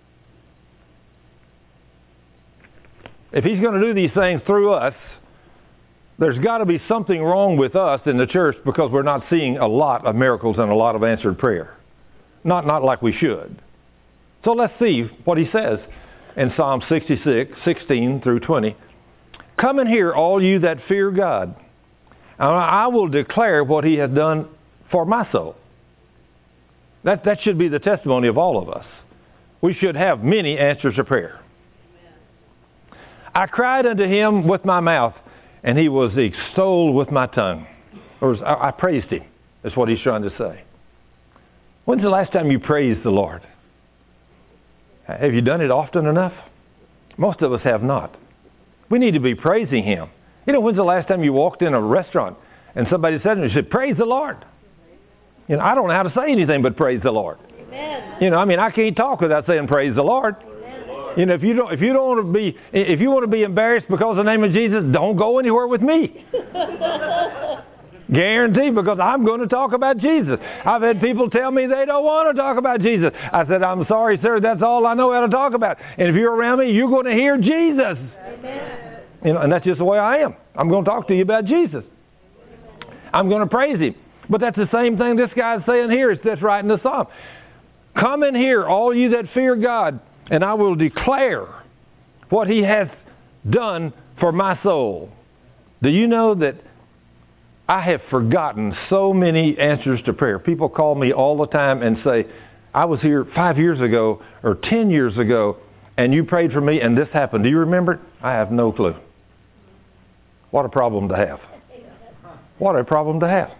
If he's going to do these things through us, there's got to be something wrong with us in the church because we're not seeing a lot of miracles and a lot of answered prayer. Not, not like we should. So let's see what he says in Psalm sixty-six, sixteen through twenty. Come and hear, all you that fear God, and I will declare what he has done for my soul. That, that should be the testimony of all of us. We should have many answers to prayer. Amen. I cried unto him with my mouth, and he was extolled with my tongue. Or I, I praised him. That's what he's trying to say. When's the last time you praised the Lord? Have you done it often enough? Most of us have not. We need to be praising him. You know, when's the last time you walked in a restaurant and somebody said to you, said, praise the Lord? You know, I don't know how to say anything but praise the Lord. Amen. You know, I mean, I can't talk without saying praise the Lord. Amen. You know, if you don't, if you don't want to be, if you want to be embarrassed because of the name of Jesus, don't go anywhere with me. Guarantee, because I'm going to talk about Jesus. I've had people tell me they don't want to talk about Jesus. I said, I'm sorry, sir, that's all I know how to talk about. And if you're around me, you're going to hear Jesus. Amen. You know, and that's just the way I am. I'm going to talk to you about Jesus. I'm going to praise him. But that's the same thing this guy's saying here. It's that's right in the Psalm. Come in here, all you that fear God, and I will declare what he hath done for my soul. Do you know that I have forgotten so many answers to prayer. People call me all the time and say, I was here five years ago or ten years ago, and you prayed for me and this happened. Do you remember it? I have no clue. What a problem to have. What a problem to have.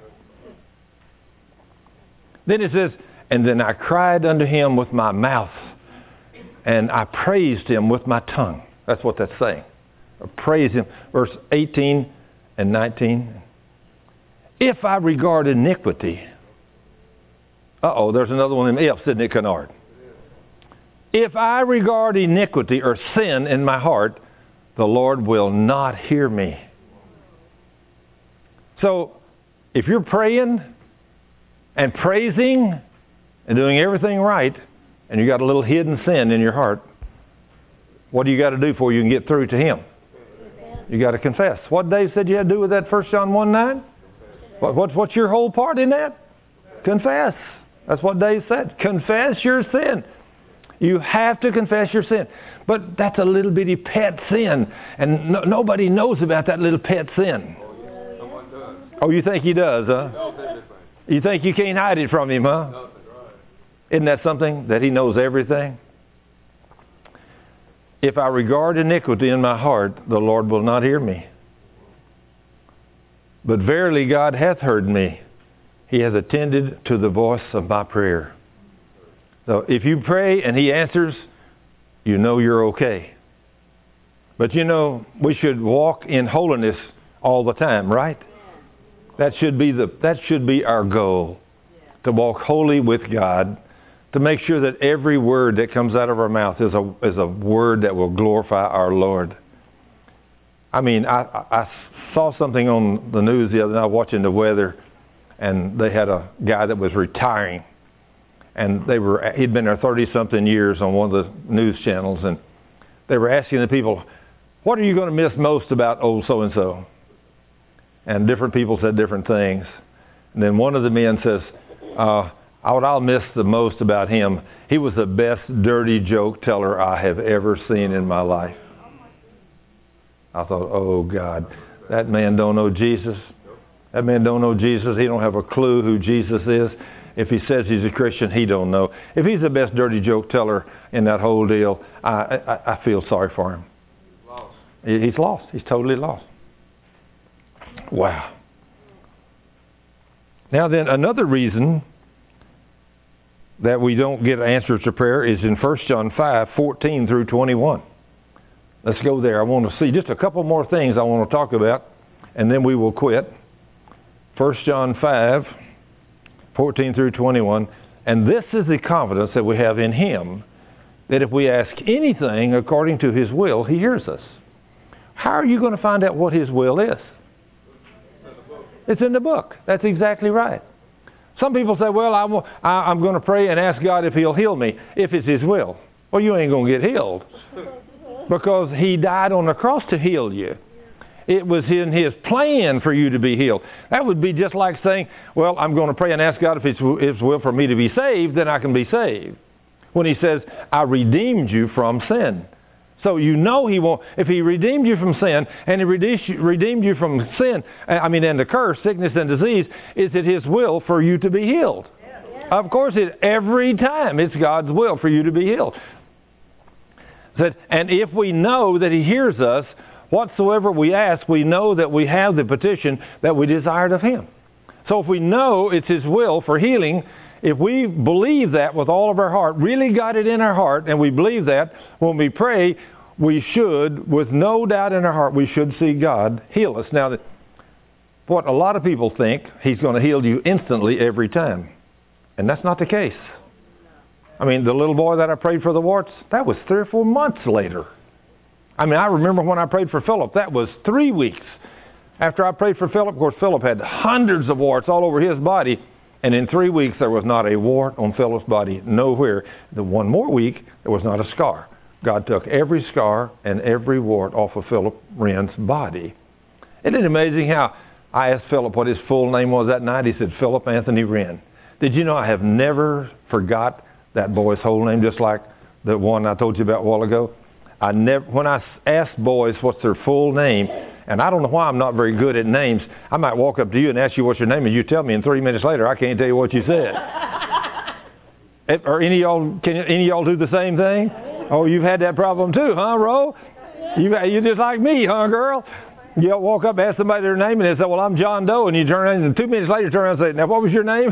Then it says, and then I cried unto him with my mouth, and I praised him with my tongue. That's what that's saying. I praise him. Verse eighteen and nineteen. If I regard iniquity. Uh-oh, there's another one in ifs, isn't it, Kennard? If I regard iniquity or sin in my heart, the Lord will not hear me. So, if you're praying and praising and doing everything right, and you got a little hidden sin in your heart, what do you got to do before you can get through to Him? You got to confess. What Dave said you had to do with that First John one nine? What, what, what's your whole part in that? Confess. That's what Dave said. Confess your sin. You have to confess your sin. But that's a little bitty pet sin. And no, nobody knows about that little pet sin. Someone does. Oh, you think he does, huh? Knows everything. You think you can't hide it from him, huh? Knows it, right. Isn't that something? That he knows everything? If I regard iniquity in my heart, the Lord will not hear me. But verily God hath heard me. He has attended to the voice of my prayer. So if you pray and He answers, you know you're okay. But you know, we should walk in holiness all the time, right? That should be the that should be our goal. To walk holy with God, to make sure that every word that comes out of our mouth is a is a word that will glorify our Lord. I mean, I, I saw something on the news the other night watching the weather, and they had a guy that was retiring, and they were he'd been there thirty something years on one of the news channels, and they were asking the people, "What are you going to miss most about old so and so?" And different people said different things. And then one of the men says, uh, what I'll miss the most about him, he was the best dirty joke teller I have ever seen in my life. I thought, oh God, that man don't know Jesus. That man don't know Jesus. He don't have a clue who Jesus is. If he says he's a Christian, he don't know. If he's the best dirty joke teller in that whole deal, I, I, I feel sorry for him. He's lost. He's lost. He's totally lost. Wow. Now then, another reason that we don't get answers to prayer is in First John five, fourteen through twenty-one. Let's go there. I want to see just a couple more things I want to talk about, and then we will quit. First John five, fourteen through twenty-one. And this is the confidence that we have in Him, that if we ask anything according to His will, He hears us. How are you going to find out what His will is? It's in the book. That's exactly right. Some people say, well, I will, I, I'm going to pray and ask God if He'll heal me, if it's His will. Well, you ain't going to get healed, because He died on the cross to heal you. It was in His plan for you to be healed. That would be just like saying, well, I'm going to pray and ask God if it's His will for me to be saved, then I can be saved. When He says, I redeemed you from sin. So you know He won't. If He redeemed you from sin, and He redeemed you from sin, I mean, and the curse, sickness and disease, is it His will for you to be healed? Yeah. Yeah. Of course, it every time it's God's will for you to be healed. That, and if we know that He hears us, whatsoever we ask, we know that we have the petition that we desired of Him. So if we know it's His will for healing, if we believe that with all of our heart, really got it in our heart, and we believe that, when we pray, we should, with no doubt in our heart, we should see God heal us. Now, what a lot of people think, He's going to heal you instantly every time. And that's not the case. I mean, the little boy that I prayed for the warts, that was three or four months later. I mean, I remember when I prayed for Philip, that was three weeks. After I prayed for Philip, of course, Philip had hundreds of warts all over his body. And in three weeks, there was not a wart on Philip's body, nowhere. The one more week, there was not a scar. God took every scar and every wart off of Philip Wren's body. Isn't it amazing how I asked Philip what his full name was that night? He said, Philip Anthony Wren. Did you know I have never forgot that boy's whole name, just like the one I told you about a while ago? I never, when I asked boys what's their full name, And I don't know why I'm not very good at names. I might walk up to you and ask you what's your name, and you tell me, and three minutes later, I can't tell you what you said. Or any of y'all, can any of y'all do the same thing? Oh, you've had that problem too, huh, Ro? You, you're just like me, huh, girl? You walk up, ask somebody their name, and they say, well, I'm John Doe. And you turn around, and two minutes later, you turn around and say, now, what was your name?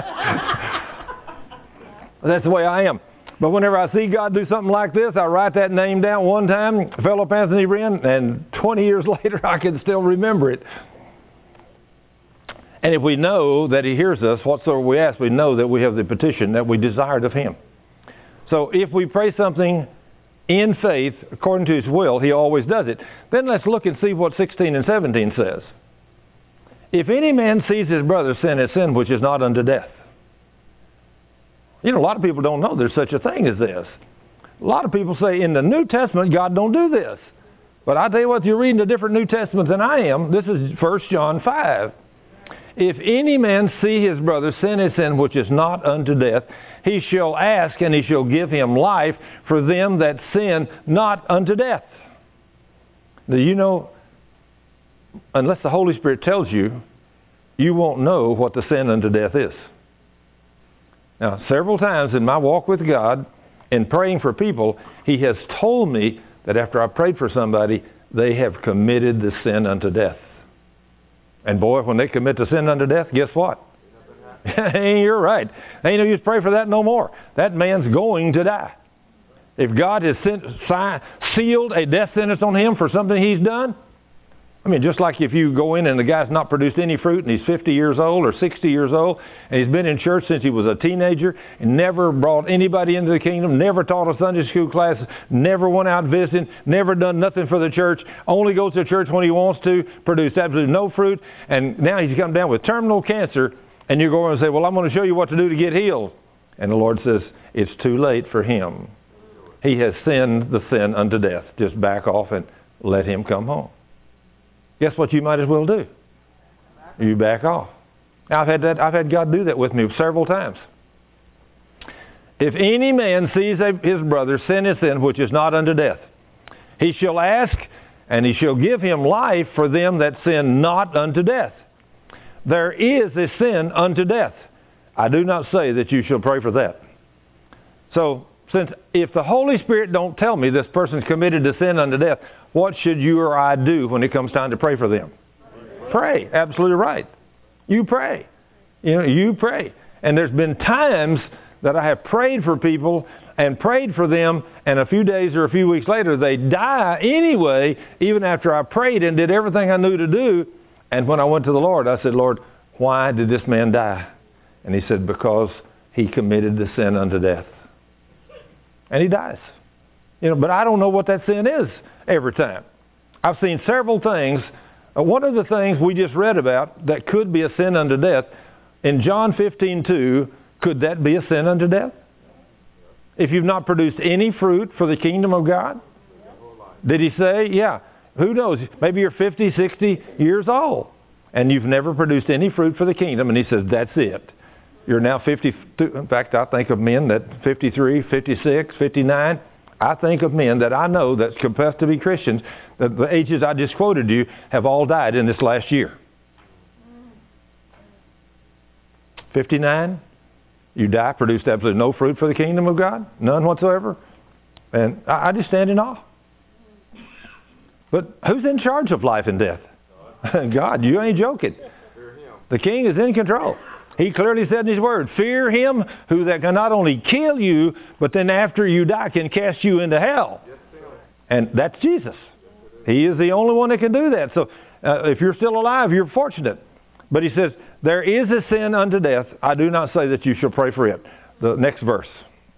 That's the way I am. But whenever I see God do something like this, I write that name down one time, Philip Anthony Wren, and twenty years later, I can still remember it. And if we know that He hears us, whatsoever we ask, we know that we have the petition that we desired of Him. So if we pray something in faith, according to His will, He always does it. Then let's look and see what sixteen and seventeen says. If any man sees his brother sin, a sin which is not unto death. You know, a lot of people don't know there's such a thing as this. A lot of people say in the New Testament, God don't do this. But I tell you what, if you're reading a different New Testament than I am, this is First John five. If any man see his brother sin a sin which is not unto death, he shall ask, and he shall give him life for them that sin not unto death. Do you know, unless the Holy Spirit tells you, you won't know what the sin unto death is. Now, several times in my walk with God, in praying for people, He has told me that after I prayed for somebody, they have committed the sin unto death. And boy, when they commit the sin unto death, guess what? You're right. Ain't no use to pray for that no more. That man's going to die. If God has sent, signed, sealed a death sentence on him for something he's done, I mean, just like if you go in and the guy's not produced any fruit and he's fifty years old or sixty years old and he's been in church since he was a teenager and never brought anybody into the kingdom, never taught a Sunday school class, never went out visiting, never done nothing for the church, only goes to church when he wants to, produced absolutely no fruit, and now he's come down with terminal cancer, and you go and say, well, I'm going to show you what to do to get healed. And the Lord says, it's too late for him. He has sinned the sin unto death. Just back off and let him come home. Guess what you might as well do? You back off. I've had that. I've had God do that with me several times. If any man sees his brother sin his sin which is not unto death, he shall ask, and he shall give him life for them that sin not unto death. There is a sin unto death. I do not say that you shall pray for that. So, since if the Holy Spirit don't tell me this person's committed to sin unto death, what should you or I do when it comes time to pray for them? Pray. Absolutely right. You pray. You know, you pray. And there's been times that I have prayed for people and prayed for them, and a few days or a few weeks later, they die anyway, even after I prayed and did everything I knew to do. And when I went to the Lord, I said, Lord, why did this man die? And he said, because he committed the sin unto death. And he dies. You know, but I don't know what that sin is every time. I've seen several things. Uh, one of the things we just read about that could be a sin unto death, in John fifteen two, could that be a sin unto death? If you've not produced any fruit for the kingdom of God? Did he say? Yeah. Who knows? Maybe you're fifty, sixty years old and you've never produced any fruit for the kingdom, and he says, that's it. You're now fifty-two. In fact, I think of men that fifty-three, fifty-six, fifty-nine. I think of men that I know that confess to be Christians, that the ages I just quoted you have all died in this last year. fifty-nine, you die, produced absolutely no fruit for the kingdom of God, none whatsoever. And I, I just stand in awe. But who's in charge of life and death? God, you ain't joking. The King is in control. He clearly said in His Word, fear Him who that can not only kill you, but then after you die can cast you into hell. And that's Jesus. He is the only one that can do that. So uh, if you're still alive, you're fortunate. But He says, there is a sin unto death. I do not say that you shall pray for it. The next verse.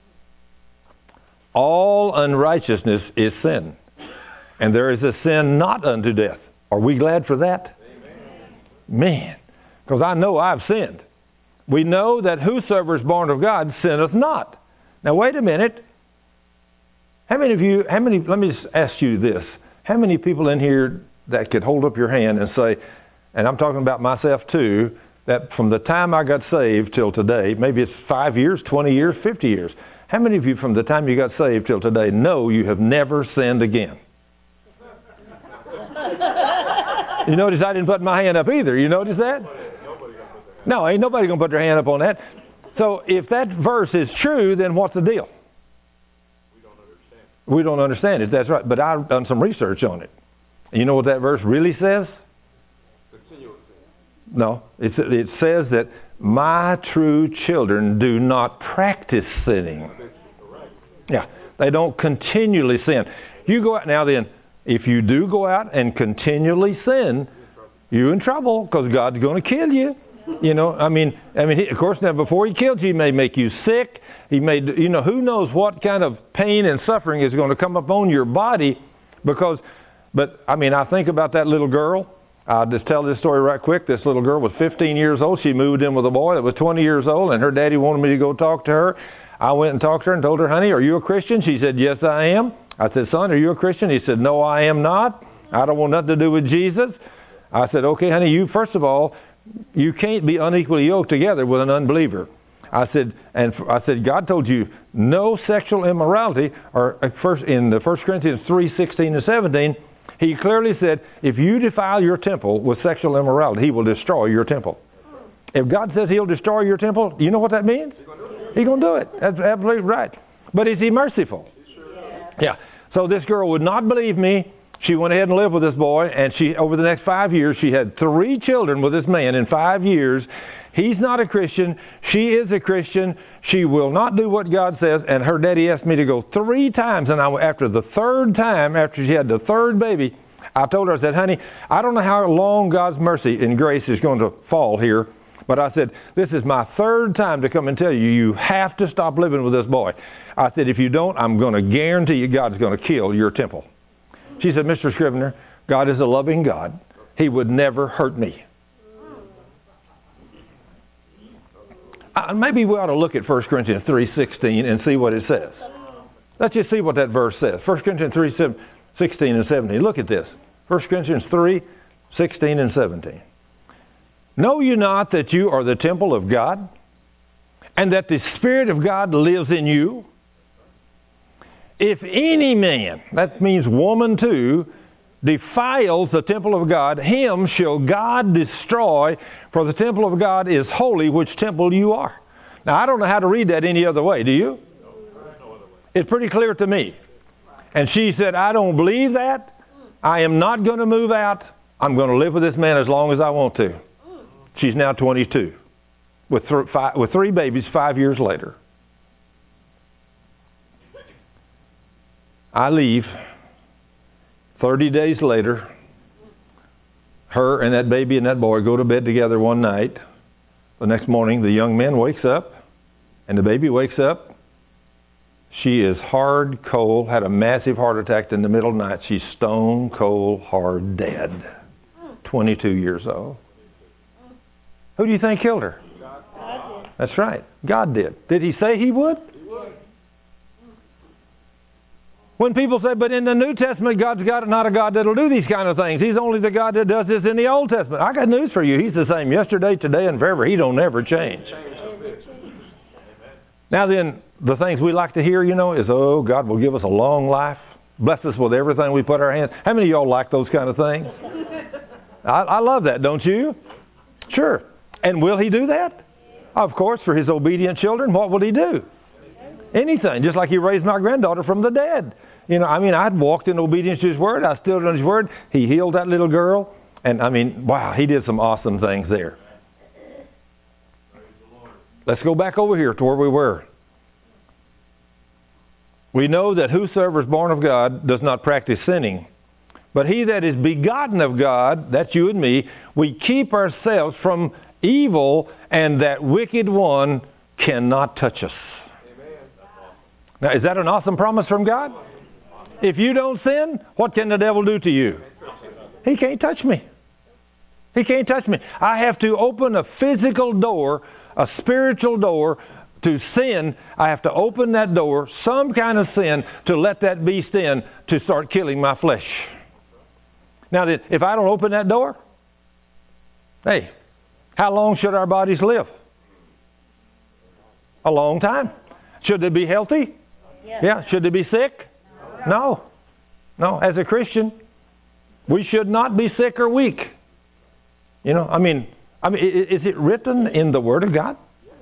All unrighteousness is sin. And there is a sin not unto death. Are we glad for that? Amen. Man, because I know I've sinned. We know that whosoever is born of God sinneth not. Now wait a minute. How many of you, how many, let me just ask you this. How many people in here that could hold up your hand and say, and I'm talking about myself too, that from the time I got saved till today, maybe it's five years, twenty years, fifty years. How many of you from the time you got saved till today know you have never sinned again? You notice I didn't put my hand up either. You notice that? No, ain't nobody going to put their hand up on that. So if that verse is true, then what's the deal? We don't understand. We don't understand it. That's right. But I've done some research on it. You know what that verse really says? Continuous sin. No. It's, it says that my true children do not practice sinning. Yeah. They don't continually sin. You go out now then. If you do go out and continually sin, you're in trouble because God's going to kill you. You know, I mean, I mean, he, of course, now before He kills you, He may make you sick. He may, you know, who knows what kind of pain and suffering is going to come upon your body because, but I mean, I think about that little girl. I'll just tell this story right quick. This little girl was fifteen years old. She moved in with a boy that was twenty years old, and her daddy wanted me to go talk to her. I went and talked to her and told her, honey, are you a Christian? She said, yes, I am. I said, son, are you a Christian? He said, no, I am not. I don't want nothing to do with Jesus. I said, okay, honey, you, first of all, you can't be unequally yoked together with an unbeliever. I said, and I said, God told you no sexual immorality, or first in the First Corinthians three, sixteen and seventeen, He clearly said, if you defile your temple with sexual immorality, He will destroy your temple. If God says He'll destroy your temple, you know what that means? He's going to do it. That's absolutely right. But is He merciful? Yeah. So this girl would not believe me. She went ahead and lived with this boy, and she over the next five years, she had three children with this man in five years. He's not a Christian. She is a Christian. She will not do what God says, and her daddy asked me to go three times, and I, after the third time, after she had the third baby, I told her, I said, honey, I don't know how long God's mercy and grace is going to fall here, but I said, this is my third time to come and tell you, you have to stop living with this boy. I said, if you don't, I'm going to guarantee you God's going to kill your temple. She said, Mister Scrivener, God is a loving God. He would never hurt me. Uh, maybe we ought to look at First Corinthians three sixteen and see what it says. Let's just see what that verse says. First Corinthians three sixteen and seventeen. Look at this. First Corinthians three sixteen and seventeen. Know you not that you are the temple of God, and that the Spirit of God lives in you? If any man, that means woman too, defiles the temple of God, him shall God destroy, for the temple of God is holy, which temple you are. Now, I don't know how to read that any other way, do you? It's pretty clear to me. And she said, I don't believe that. I am not going to move out. I'm going to live with this man as long as I want to. She's now twenty-two, with, th- five, with three babies five years later. I leave. thirty days later, her and that baby and that boy go to bed together one night. The next morning, the young man wakes up, and the baby wakes up. She is hard, cold, had a massive heart attack in the middle of the night. She's stone cold, hard, dead. twenty-two years old. Who do you think killed her? God did. That's right. God did. Did He say He would? When people say, but in the New Testament, God's got not a God that'll do these kind of things. He's only the God that does this in the Old Testament. I got news for you. He's the same yesterday, today, and forever. He don't ever change. Now then, the things we like to hear, you know, is, oh, God will give us a long life. Bless us with everything we put our hands. How many of y'all like those kind of things? I, I love that, don't you? Sure. And will He do that? Of course, for His obedient children, what will He do? Anything. Just like He raised my granddaughter from the dead. You know, I mean, I'd walked in obedience to His Word. I stood on His Word. He healed that little girl. And, I mean, wow, He did some awesome things there. Let's go back over here to where we were. We know that whosoever is born of God does not practice sinning. But he that is begotten of God, that's you and me, we keep ourselves from evil, and that wicked one cannot touch us. Now, is that an awesome promise from God? If you don't sin, what can the devil do to you? He can't touch me. He can't touch me. I have to open a physical door, a spiritual door to sin. I have to open that door, some kind of sin, to let that beast in to start killing my flesh. Now, if I don't open that door, hey, how long should our bodies live? A long time. Should they be healthy? Yes. Yeah. Should they be sick? No. No. As a Christian, we should not be sick or weak. You know, I mean, I mean, is it written in the Word of God?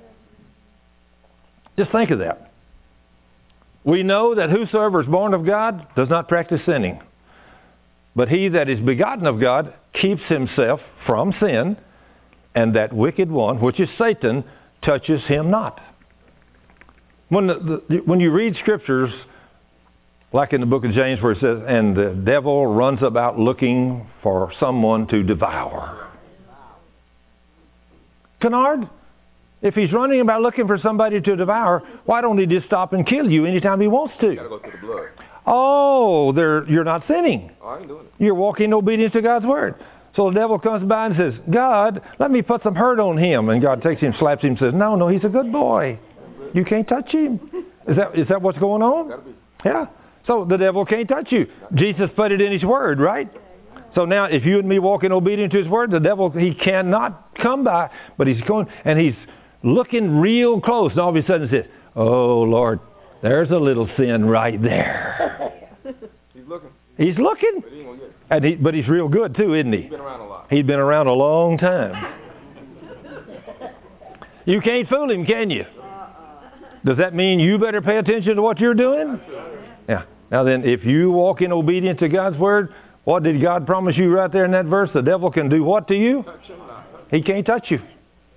Just think of that. We know that whosoever is born of God does not practice sinning. But he that is begotten of God keeps himself from sin, and that wicked one, which is Satan, touches him not. When, the, the, when you read scriptures, like in the book of James where it says, and the devil runs about looking for someone to devour. Kennard, if he's running about looking for somebody to devour, why don't he just stop and kill you anytime he wants to? You gotta go through the blood. Oh, there, you're not sinning. Oh, I ain't doing it. You're walking in obedience to God's word. So the devil comes by and says, God, let me put some hurt on him. And God takes him, slaps him, and says, no, no, he's a good boy. You can't touch him. Is that is that what's going on? Gotta be. Yeah. So the devil can't touch you. Jesus put it in his word, right? So now if you and me walk in obedience to his word, the devil, he cannot come by, but he's going, and he's looking real close. And all of a sudden he says, oh, Lord, there's a little sin right there. He's looking. He's looking. But he ain't gonna get it. And he, but he's real good too, isn't he? He's been around a lot. He's been around a long time. You can't fool him, can you? Does that mean you better pay attention to what you're doing? Yeah. Now then, if you walk in obedience to God's word, what did God promise you right there in that verse? The devil can do what to you? He can't touch you.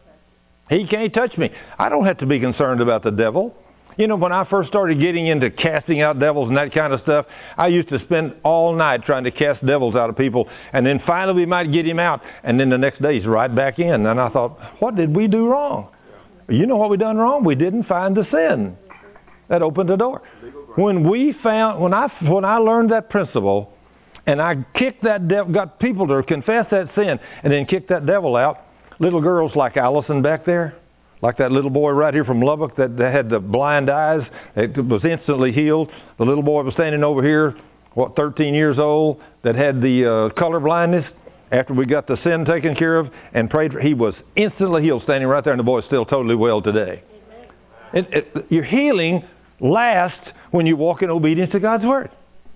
He can't touch me. I don't have to be concerned about the devil. You know, when I first started getting into casting out devils and that kind of stuff, I used to spend all night trying to cast devils out of people. And then finally we might get him out. And then the next day he's right back in. And I thought, what did we do wrong? You know what we done wrong? We didn't find the sin. That opened the door. When we found, when I, when I learned that principle, and I kicked that devil, got people to confess that sin, and then kicked that devil out, little girls like Allison back there, like that little boy right here from Lubbock that, that had the blind eyes, it was instantly healed. The little boy was standing over here, what, thirteen years old, that had the uh, color blindness. After we got the sin taken care of and prayed for, he was instantly healed, standing right there, and the boy's still totally well today. It, it, your healing lasts when you walk in obedience to God's word.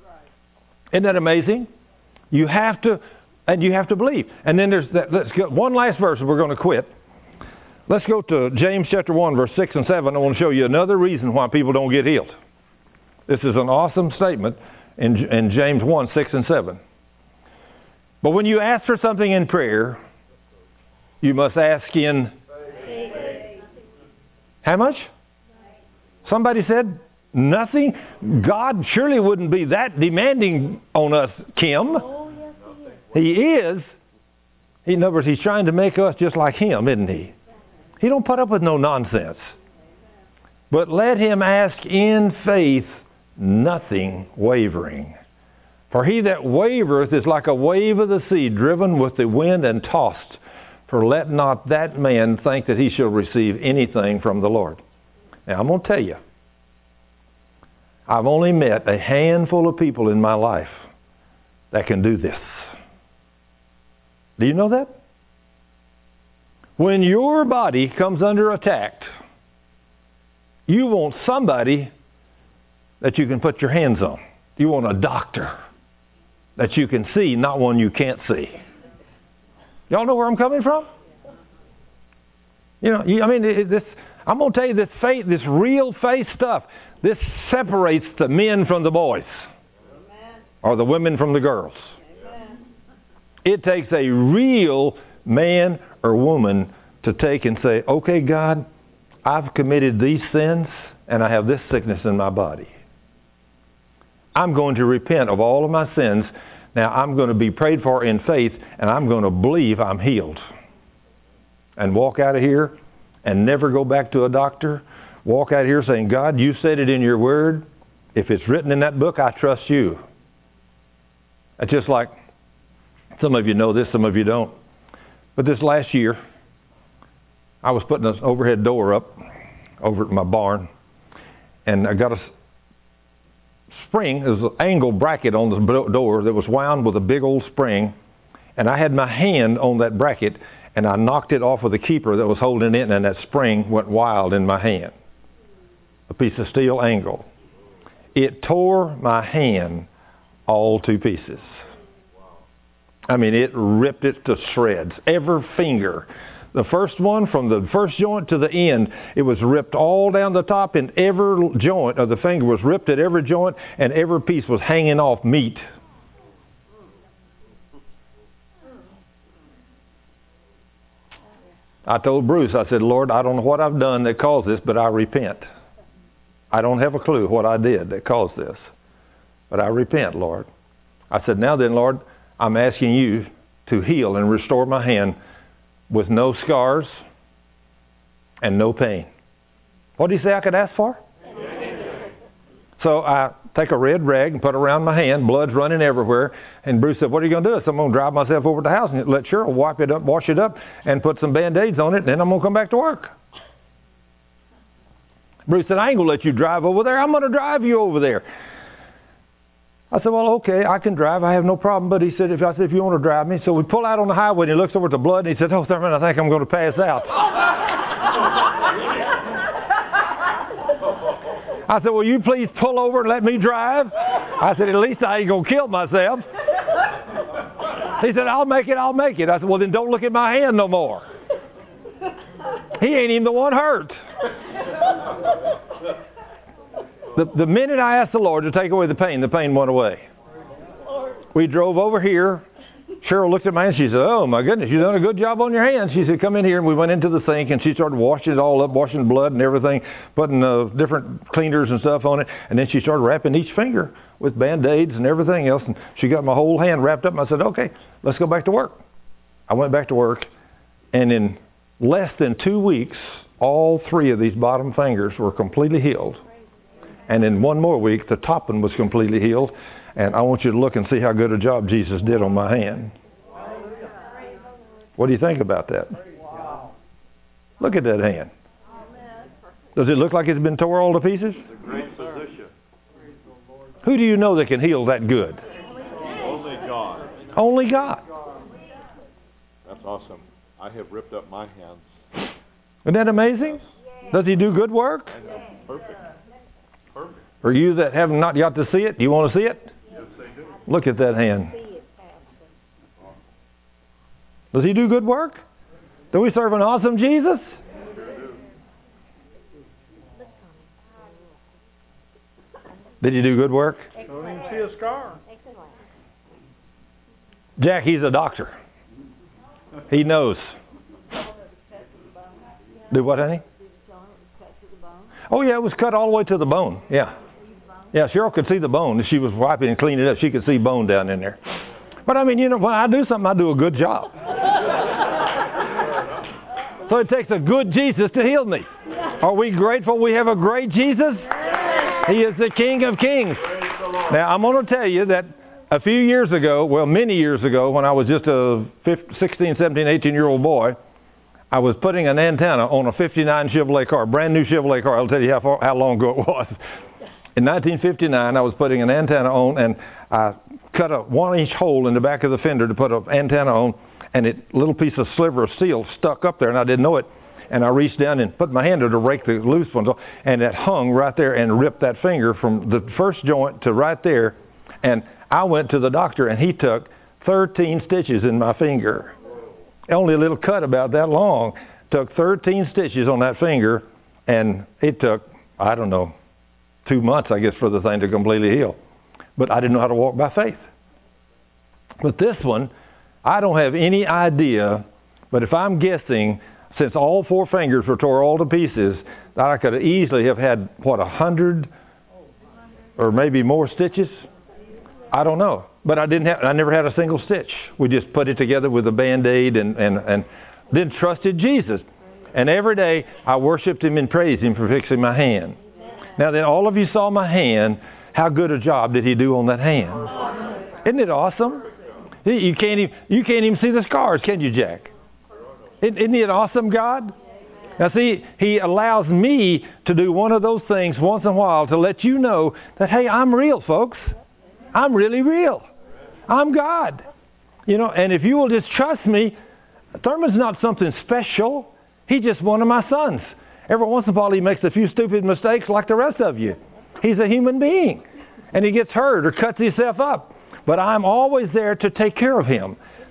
Isn't that amazing? You have to, and you have to believe. And then there's that. Let's go one last verse, and we're going to quit. Let's go to James chapter one, verse six and seven. I want to show you another reason why people don't get healed. This is an awesome statement in, in James one, six and seven. But when you ask for something in prayer, you must ask in faith. How much? Somebody said nothing. God surely wouldn't be that demanding on us, Kim. Oh, yes, he is. He is. He, in other words, he's trying to make us just like him, isn't he? He don't put up with no nonsense. But let him ask in faith, nothing wavering. For he that wavereth is like a wave of the sea, driven with the wind and tossed. For let not that man think that he shall receive anything from the Lord. Now, I'm going to tell you, I've only met a handful of people in my life that can do this. Do you know that? When your body comes under attack, you want somebody that you can put your hands on. You want a doctor that you can see, not one you can't see. Y'all know where I'm coming from? You know, you, I mean, it, this. I'm going to tell you this faith, this real faith stuff, this separates the men from the boys. Amen. Or the women from the girls. Amen. It takes a real man or woman to take and say, okay, God, I've committed these sins and I have this sickness in my body. I'm going to repent of all of my sins. Now I'm going to be prayed for in faith, and I'm going to believe I'm healed. And walk out of here and never go back to a doctor. Walk out of here saying, God, you said it in your word. If it's written in that book, I trust you. It's just like, some of you know this, some of you don't. But this last year, I was putting an overhead door up over at my barn, and I got a spring. There was an angle bracket on the door that was wound with a big old spring, and I had my hand on that bracket, and I knocked it off of the keeper that was holding it, and that spring went wild in my hand. A piece of steel angle. It tore my hand all to pieces. I mean, it ripped it to shreds. Every finger. The first one, from the first joint to the end, it was ripped all down the top, and every joint of the finger was ripped at every joint, and every piece was hanging off meat. I told Bruce, I said, Lord, I don't know what I've done that caused this, but I repent. I don't have a clue what I did that caused this, but I repent, Lord. I said, now then, Lord, I'm asking you to heal and restore my hand with no scars and no pain. What did he say I could ask for? So I take a red rag and put it around my hand, blood's running everywhere. And Bruce said, what are you going to do? I said, I'm going to drive myself over to the house and let Cheryl wipe it up, wash it up, and put some Band-Aids on it, and then I'm going to come back to work. Bruce said, I ain't going to let you drive over there. I'm going to drive you over there. I said, well, okay, I can drive. I have no problem. But he said, if I said, if you want to drive me. So we pull out on the highway, and he looks over at the blood, and he said, oh, Thurman, I think I'm going to pass out. I said, will you please pull over and let me drive? I said, at least I ain't going to kill myself. He said, I'll make it, I'll make it. I said, well, then don't look at my hand no more. He ain't even the one hurt. The, the minute I asked the Lord to take away the pain, the pain went away. We drove over here. Cheryl looked at my hand. She said, oh, my goodness, you've done a good job on your hands. She said, come in here. And we went into the sink, and she started washing it all up, washing blood and everything, putting uh, different cleaners and stuff on it. And then she started wrapping each finger with Band-Aids and everything else. And she got my whole hand wrapped up. And I said, okay, let's go back to work. I went back to work. And in less than two weeks, all three of these bottom fingers were completely healed. And in one more week, the top one was completely healed. And I want you to look and see how good a job Jesus did on my hand. What do you think about that? Look at that hand. Does it look like it's been tore all to pieces? It's a great position. Who do you know that can heal that good? Only God. Only God. That's awesome. I have ripped up my hands. Isn't that amazing? Does he do good work? I know. Perfect. Perfect. For you that have not got to see it, do you want to see it? Yes, they do. Look at that hand. Does he do good work? Do we serve an awesome Jesus? Did he do good work? Don't even see a scar. Jack, he's a doctor. He knows. Do what, honey? Oh, yeah, it was cut all the way to the bone. Yeah. Yeah, Cheryl could see the bone. As she was wiping and cleaning it up, she could see bone down in there. But, I mean, you know, when I do something, I do a good job. So it takes a good Jesus to heal me. Are we grateful we have a great Jesus? He is the King of Kings. Now, I'm going to tell you that a few years ago, well, many years ago, when I was just a sixteen, seventeen, eighteen-year-old boy, I was putting an antenna on a fifty-nine Chevrolet car, brand new Chevrolet car. I'll tell you how, far, how long ago it was. In nineteen fifty-nine, I was putting an antenna on, and I cut a one-inch hole in the back of the fender to put an antenna on, and a little piece of sliver of steel stuck up there, and I didn't know it. And I reached down and put my hand there to rake the loose ones off, and it hung right there and ripped that finger from the first joint to right there. And I went to the doctor, and he took thirteen stitches in my finger. Only a little cut about that long. Took thirteen stitches on that finger, and it took, I don't know, two months, I guess, for the thing to completely heal. But I didn't know how to walk by faith. But this one, I don't have any idea, but if I'm guessing, since all four fingers were tore all to pieces, that I could easily have had, what, a hundred or maybe more stitches? I don't know. But I didn't have, I never had a single stitch. We just put it together with a Band-Aid and, and, and then trusted Jesus. And every day I worshiped him and praised him for fixing my hand. Now then, all of you saw my hand. How good a job did he do on that hand? Isn't it awesome? You can't even, you can't even see the scars, can you, Jack? Isn't he an awesome God? Now see, he allows me to do one of those things once in a while to let you know that, hey, I'm real, folks. I'm really real. I'm God. You know, and if you will just trust me, Thurman's not something special. He's just one of my sons. Every once in a while he makes a few stupid mistakes like the rest of you. He's a human being. And he gets hurt or cuts himself up. But I'm always there to take care of him.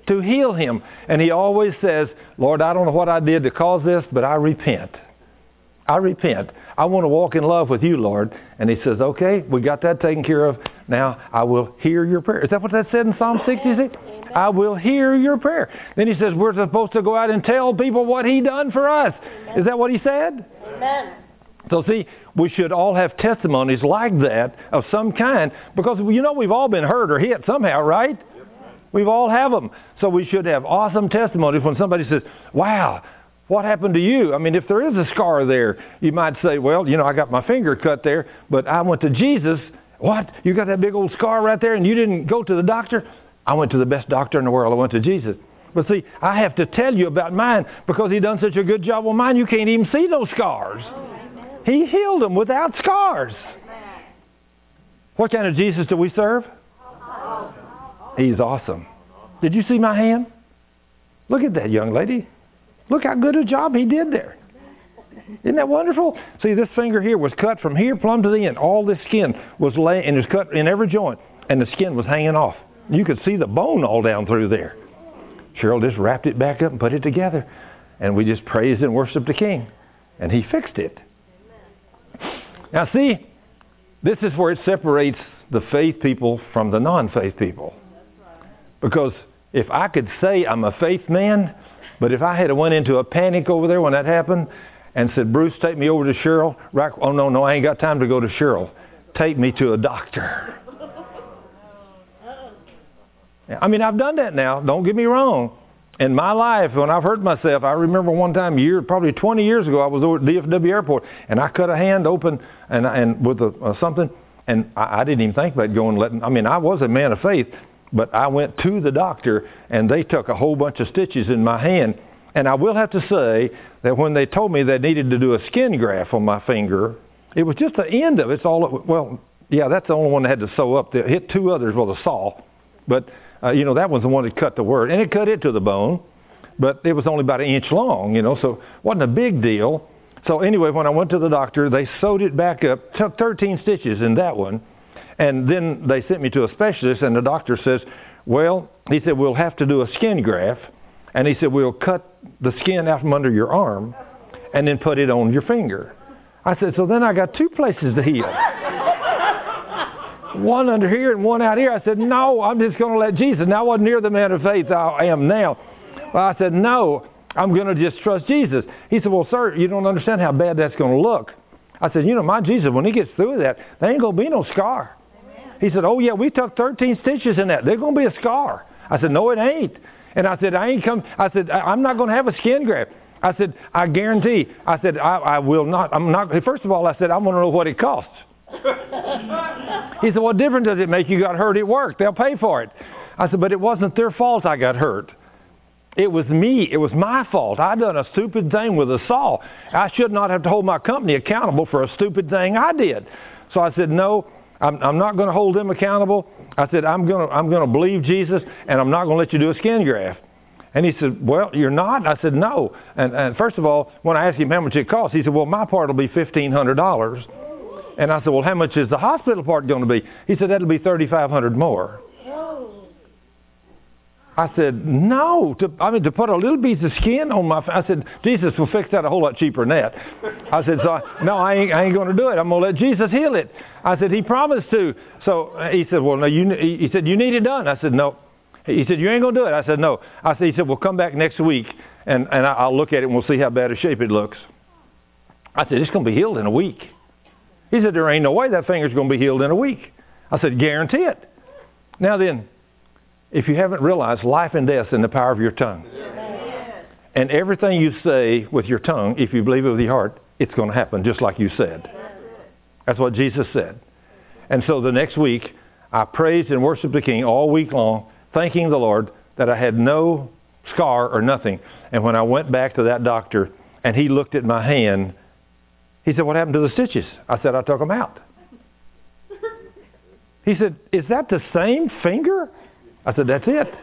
to heal him. And he always says, Lord, I don't know what I did to cause this, but I repent. I repent. I want to walk in love with you, Lord. And he says, okay, we got that taken care of. Now I will hear your prayer. Is that what that said in Psalm sixty-six? Amen. I will hear your prayer. Then he says we're supposed to go out and tell people what he done for us. Amen. Is that what he said? Amen. So see, we should all have testimonies like that of some kind, because you know we've all been hurt or hit somehow, right? Yep. We've all have them. So we should have awesome testimonies when somebody says, wow, what happened to you? I mean, if there is a scar there, you might say, well, you know, I got my finger cut there, but I went to Jesus. What? You got that big old scar right there and you didn't go to the doctor? I went to the best doctor in the world. I went to Jesus. But see, I have to tell you about mine because he done such a good job with mine. You can't even see those scars. He healed them without scars. What kind of Jesus do we serve? He's awesome. Did you see my hand? Look at that, young lady. Look how good a job he did there. Isn't that wonderful? See, this finger here was cut from here plumb to the end. All this skin was laying, and it was cut in every joint, and the skin was hanging off. You could see the bone all down through there. Cheryl just wrapped it back up and put it together, and we just praised and worshiped the King, and he fixed it. Now see, this is where it separates the faith people from the non-faith people. Because if I could say I'm a faith man, but if I had went into a panic over there when that happened and said, Bruce, take me over to Cheryl. Right, oh, no, no, I ain't got time to go to Cheryl. Take me to a doctor. I mean, I've done that now. Don't get me wrong. In my life, when I've hurt myself, I remember one time, year, probably twenty years ago, I was over at D F W Airport, and I cut a hand open and, and with a, uh, something, and I, I didn't even think about going. Letting, I mean, I was a man of faith, but I went to the doctor, and they took a whole bunch of stitches in my hand. And I will have to say that when they told me they needed to do a skin graft on my finger, it was just the end of it. It's all, well, yeah, that's the only one that had to sew up. They hit two others with a saw, but Uh, you know, that was the one that cut the word. And it cut it to the bone, but it was only about an inch long, you know, so it wasn't a big deal. So anyway, when I went to the doctor, they sewed it back up, took thirteen stitches in that one, and then they sent me to a specialist, and the doctor says, well, he said, we'll have to do a skin graft, and he said, we'll cut the skin out from under your arm and then put it on your finger. I said, so then I got two places to heal. One under here and one out here. I said, no, I'm just going to let Jesus. Now, I wasn't near the man of faith I am now. But I said, no, I'm going to just trust Jesus. He said, well, sir, you don't understand how bad that's going to look. I said, you know, my Jesus, when he gets through that, there ain't going to be no scar. Amen. He said, oh, yeah, we took thirteen stitches in that. There's going to be a scar. I said, no, it ain't. And I said, I ain't come. I said, I'm not going to have a skin graft. I said, I guarantee. I said, I, I will not. I'm not. First of all, I said, I want to know what it costs. He said, what difference does it make? You got hurt at work. They'll pay for it. I said, but it wasn't their fault I got hurt. It was me. It was my fault. I done a stupid thing with a saw. I should not have to hold my company accountable for a stupid thing I did. So I said, no, I'm, I'm not going to hold them accountable. I said, I'm going to I'm going to believe Jesus, and I'm not going to let you do a skin graft. And he said, well, you're not? I said, no. And, and first of all, when I asked him how much it cost, he said, well, my part will be fifteen hundred dollars. And I said, well, how much is the hospital part going to be? He said, that'll be thirty-five hundred dollars more. Oh. I said, no. To, I mean, to put a little piece of skin on my face. I said, Jesus will fix that a whole lot cheaper than that. I said, so, no, I ain't, I ain't going to do it. I'm going to let Jesus heal it. I said, he promised to. So he said, well, no, you, he said, you need it done. I said, no. He said, you ain't going to do it. I said, no. I said, he said, well, come back next week, and, and I'll look at it, and we'll see how bad a shape it looks. I said, it's going to be healed in a week. He said, there ain't no way that finger's going to be healed in a week. I said, guarantee it. Now then, if you haven't realized, life and death's in the power of your tongue. Yes. And everything you say with your tongue, if you believe it with your heart, it's going to happen just like you said. That's what Jesus said. And so the next week, I praised and worshiped the King all week long, thanking the Lord that I had no scar or nothing. And when I went back to that doctor and he looked at my hand, he said, what happened to the stitches? I said, I took them out. He said, is that the same finger? I said, that's it.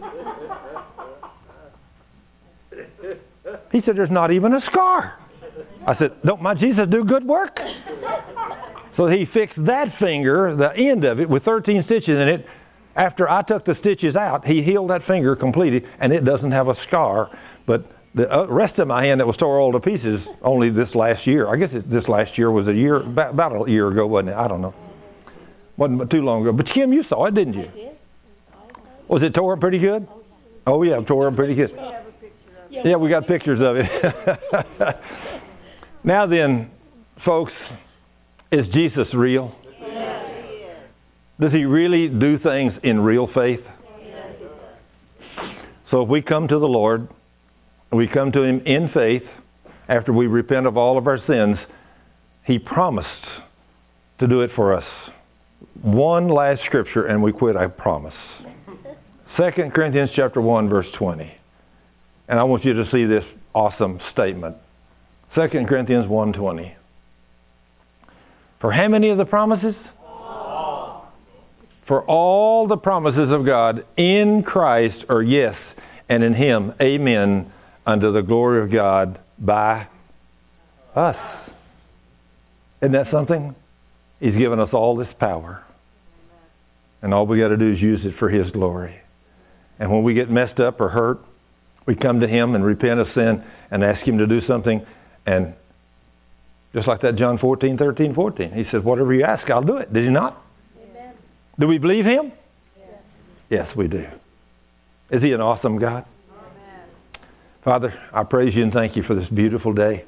He said, there's not even a scar. I said, don't my Jesus do good work? So he fixed that finger, the end of it, with thirteen stitches in it, After I took the stitches out, he healed that finger completely, and it doesn't have a scar. But the rest of my hand that was tore all to pieces only this last year. I guess it, this last year was a year, about, about a year ago, wasn't it? I don't know. Wasn't too long ago. But Kim, you saw it, didn't you? I did. Was it tore up pretty good? Oh, yeah, tore up pretty good. Yeah, we got pictures of it. Now then, folks, is Jesus real? Yes. Does he really do things in real faith? Yes. So if we come to the Lord, we come to him in faith after we repent of all of our sins, he promised to do it for us. One last scripture and we quit, I promise. Second Corinthians chapter one, verse twenty. And I want you to see this awesome statement. Second Corinthians one twenty. For how many of the promises? All. For all the promises of God in Christ are yes, and in him, amen, unto the glory of God by us. Isn't that something? He's given us all this power. And all we got to do is use it for his glory. And when we get messed up or hurt, we come to him and repent of sin and ask him to do something. And just like that John fourteen, thirteen, fourteen. He says, whatever you ask, I'll do it. Did he not? Amen. Do we believe him? Yes. Yes, we do. Is he an awesome God? Amen. Father, I praise you and thank you for this beautiful day.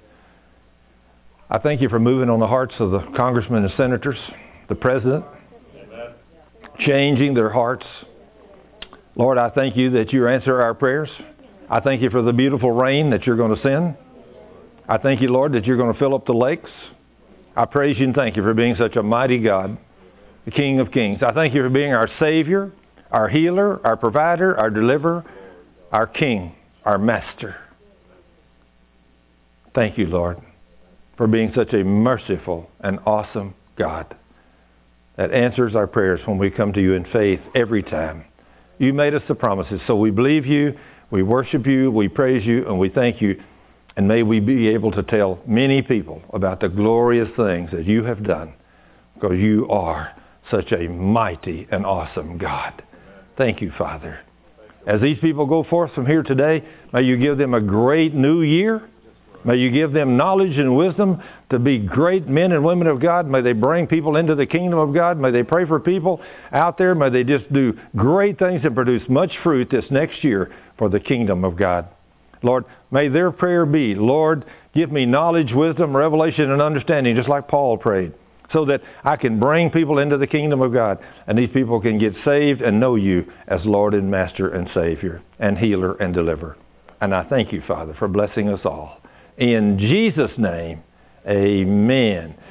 I thank you for moving on the hearts of the congressmen and senators, the president, Amen. changing their hearts. Lord, I thank you that you answer our prayers. I thank you for the beautiful rain that you're going to send. I thank you, Lord, that you're going to fill up the lakes. I praise you and thank you for being such a mighty God, the King of Kings. I thank you for being our Savior, our healer, our provider, our deliverer, our King, our Master. Thank you, Lord, for being such a merciful and awesome God that answers our prayers when we come to you in faith every time. You made us the promises, so we believe you, we worship you, we praise you, and we thank you. And may we be able to tell many people about the glorious things that you have done, because you are such a mighty and awesome God. Thank you, Father. As these people go forth from here today, may you give them a great new year. May you give them knowledge and wisdom to be great men and women of God. May they bring people into the kingdom of God. May they pray for people out there. May they just do great things and produce much fruit this next year for the kingdom of God. Lord, may their prayer be, Lord, give me knowledge, wisdom, revelation, and understanding, just like Paul prayed, so that I can bring people into the kingdom of God, and these people can get saved and know you as Lord and Master and Savior and Healer and Deliverer. And I thank you, Father, for blessing us all. In Jesus' name, amen.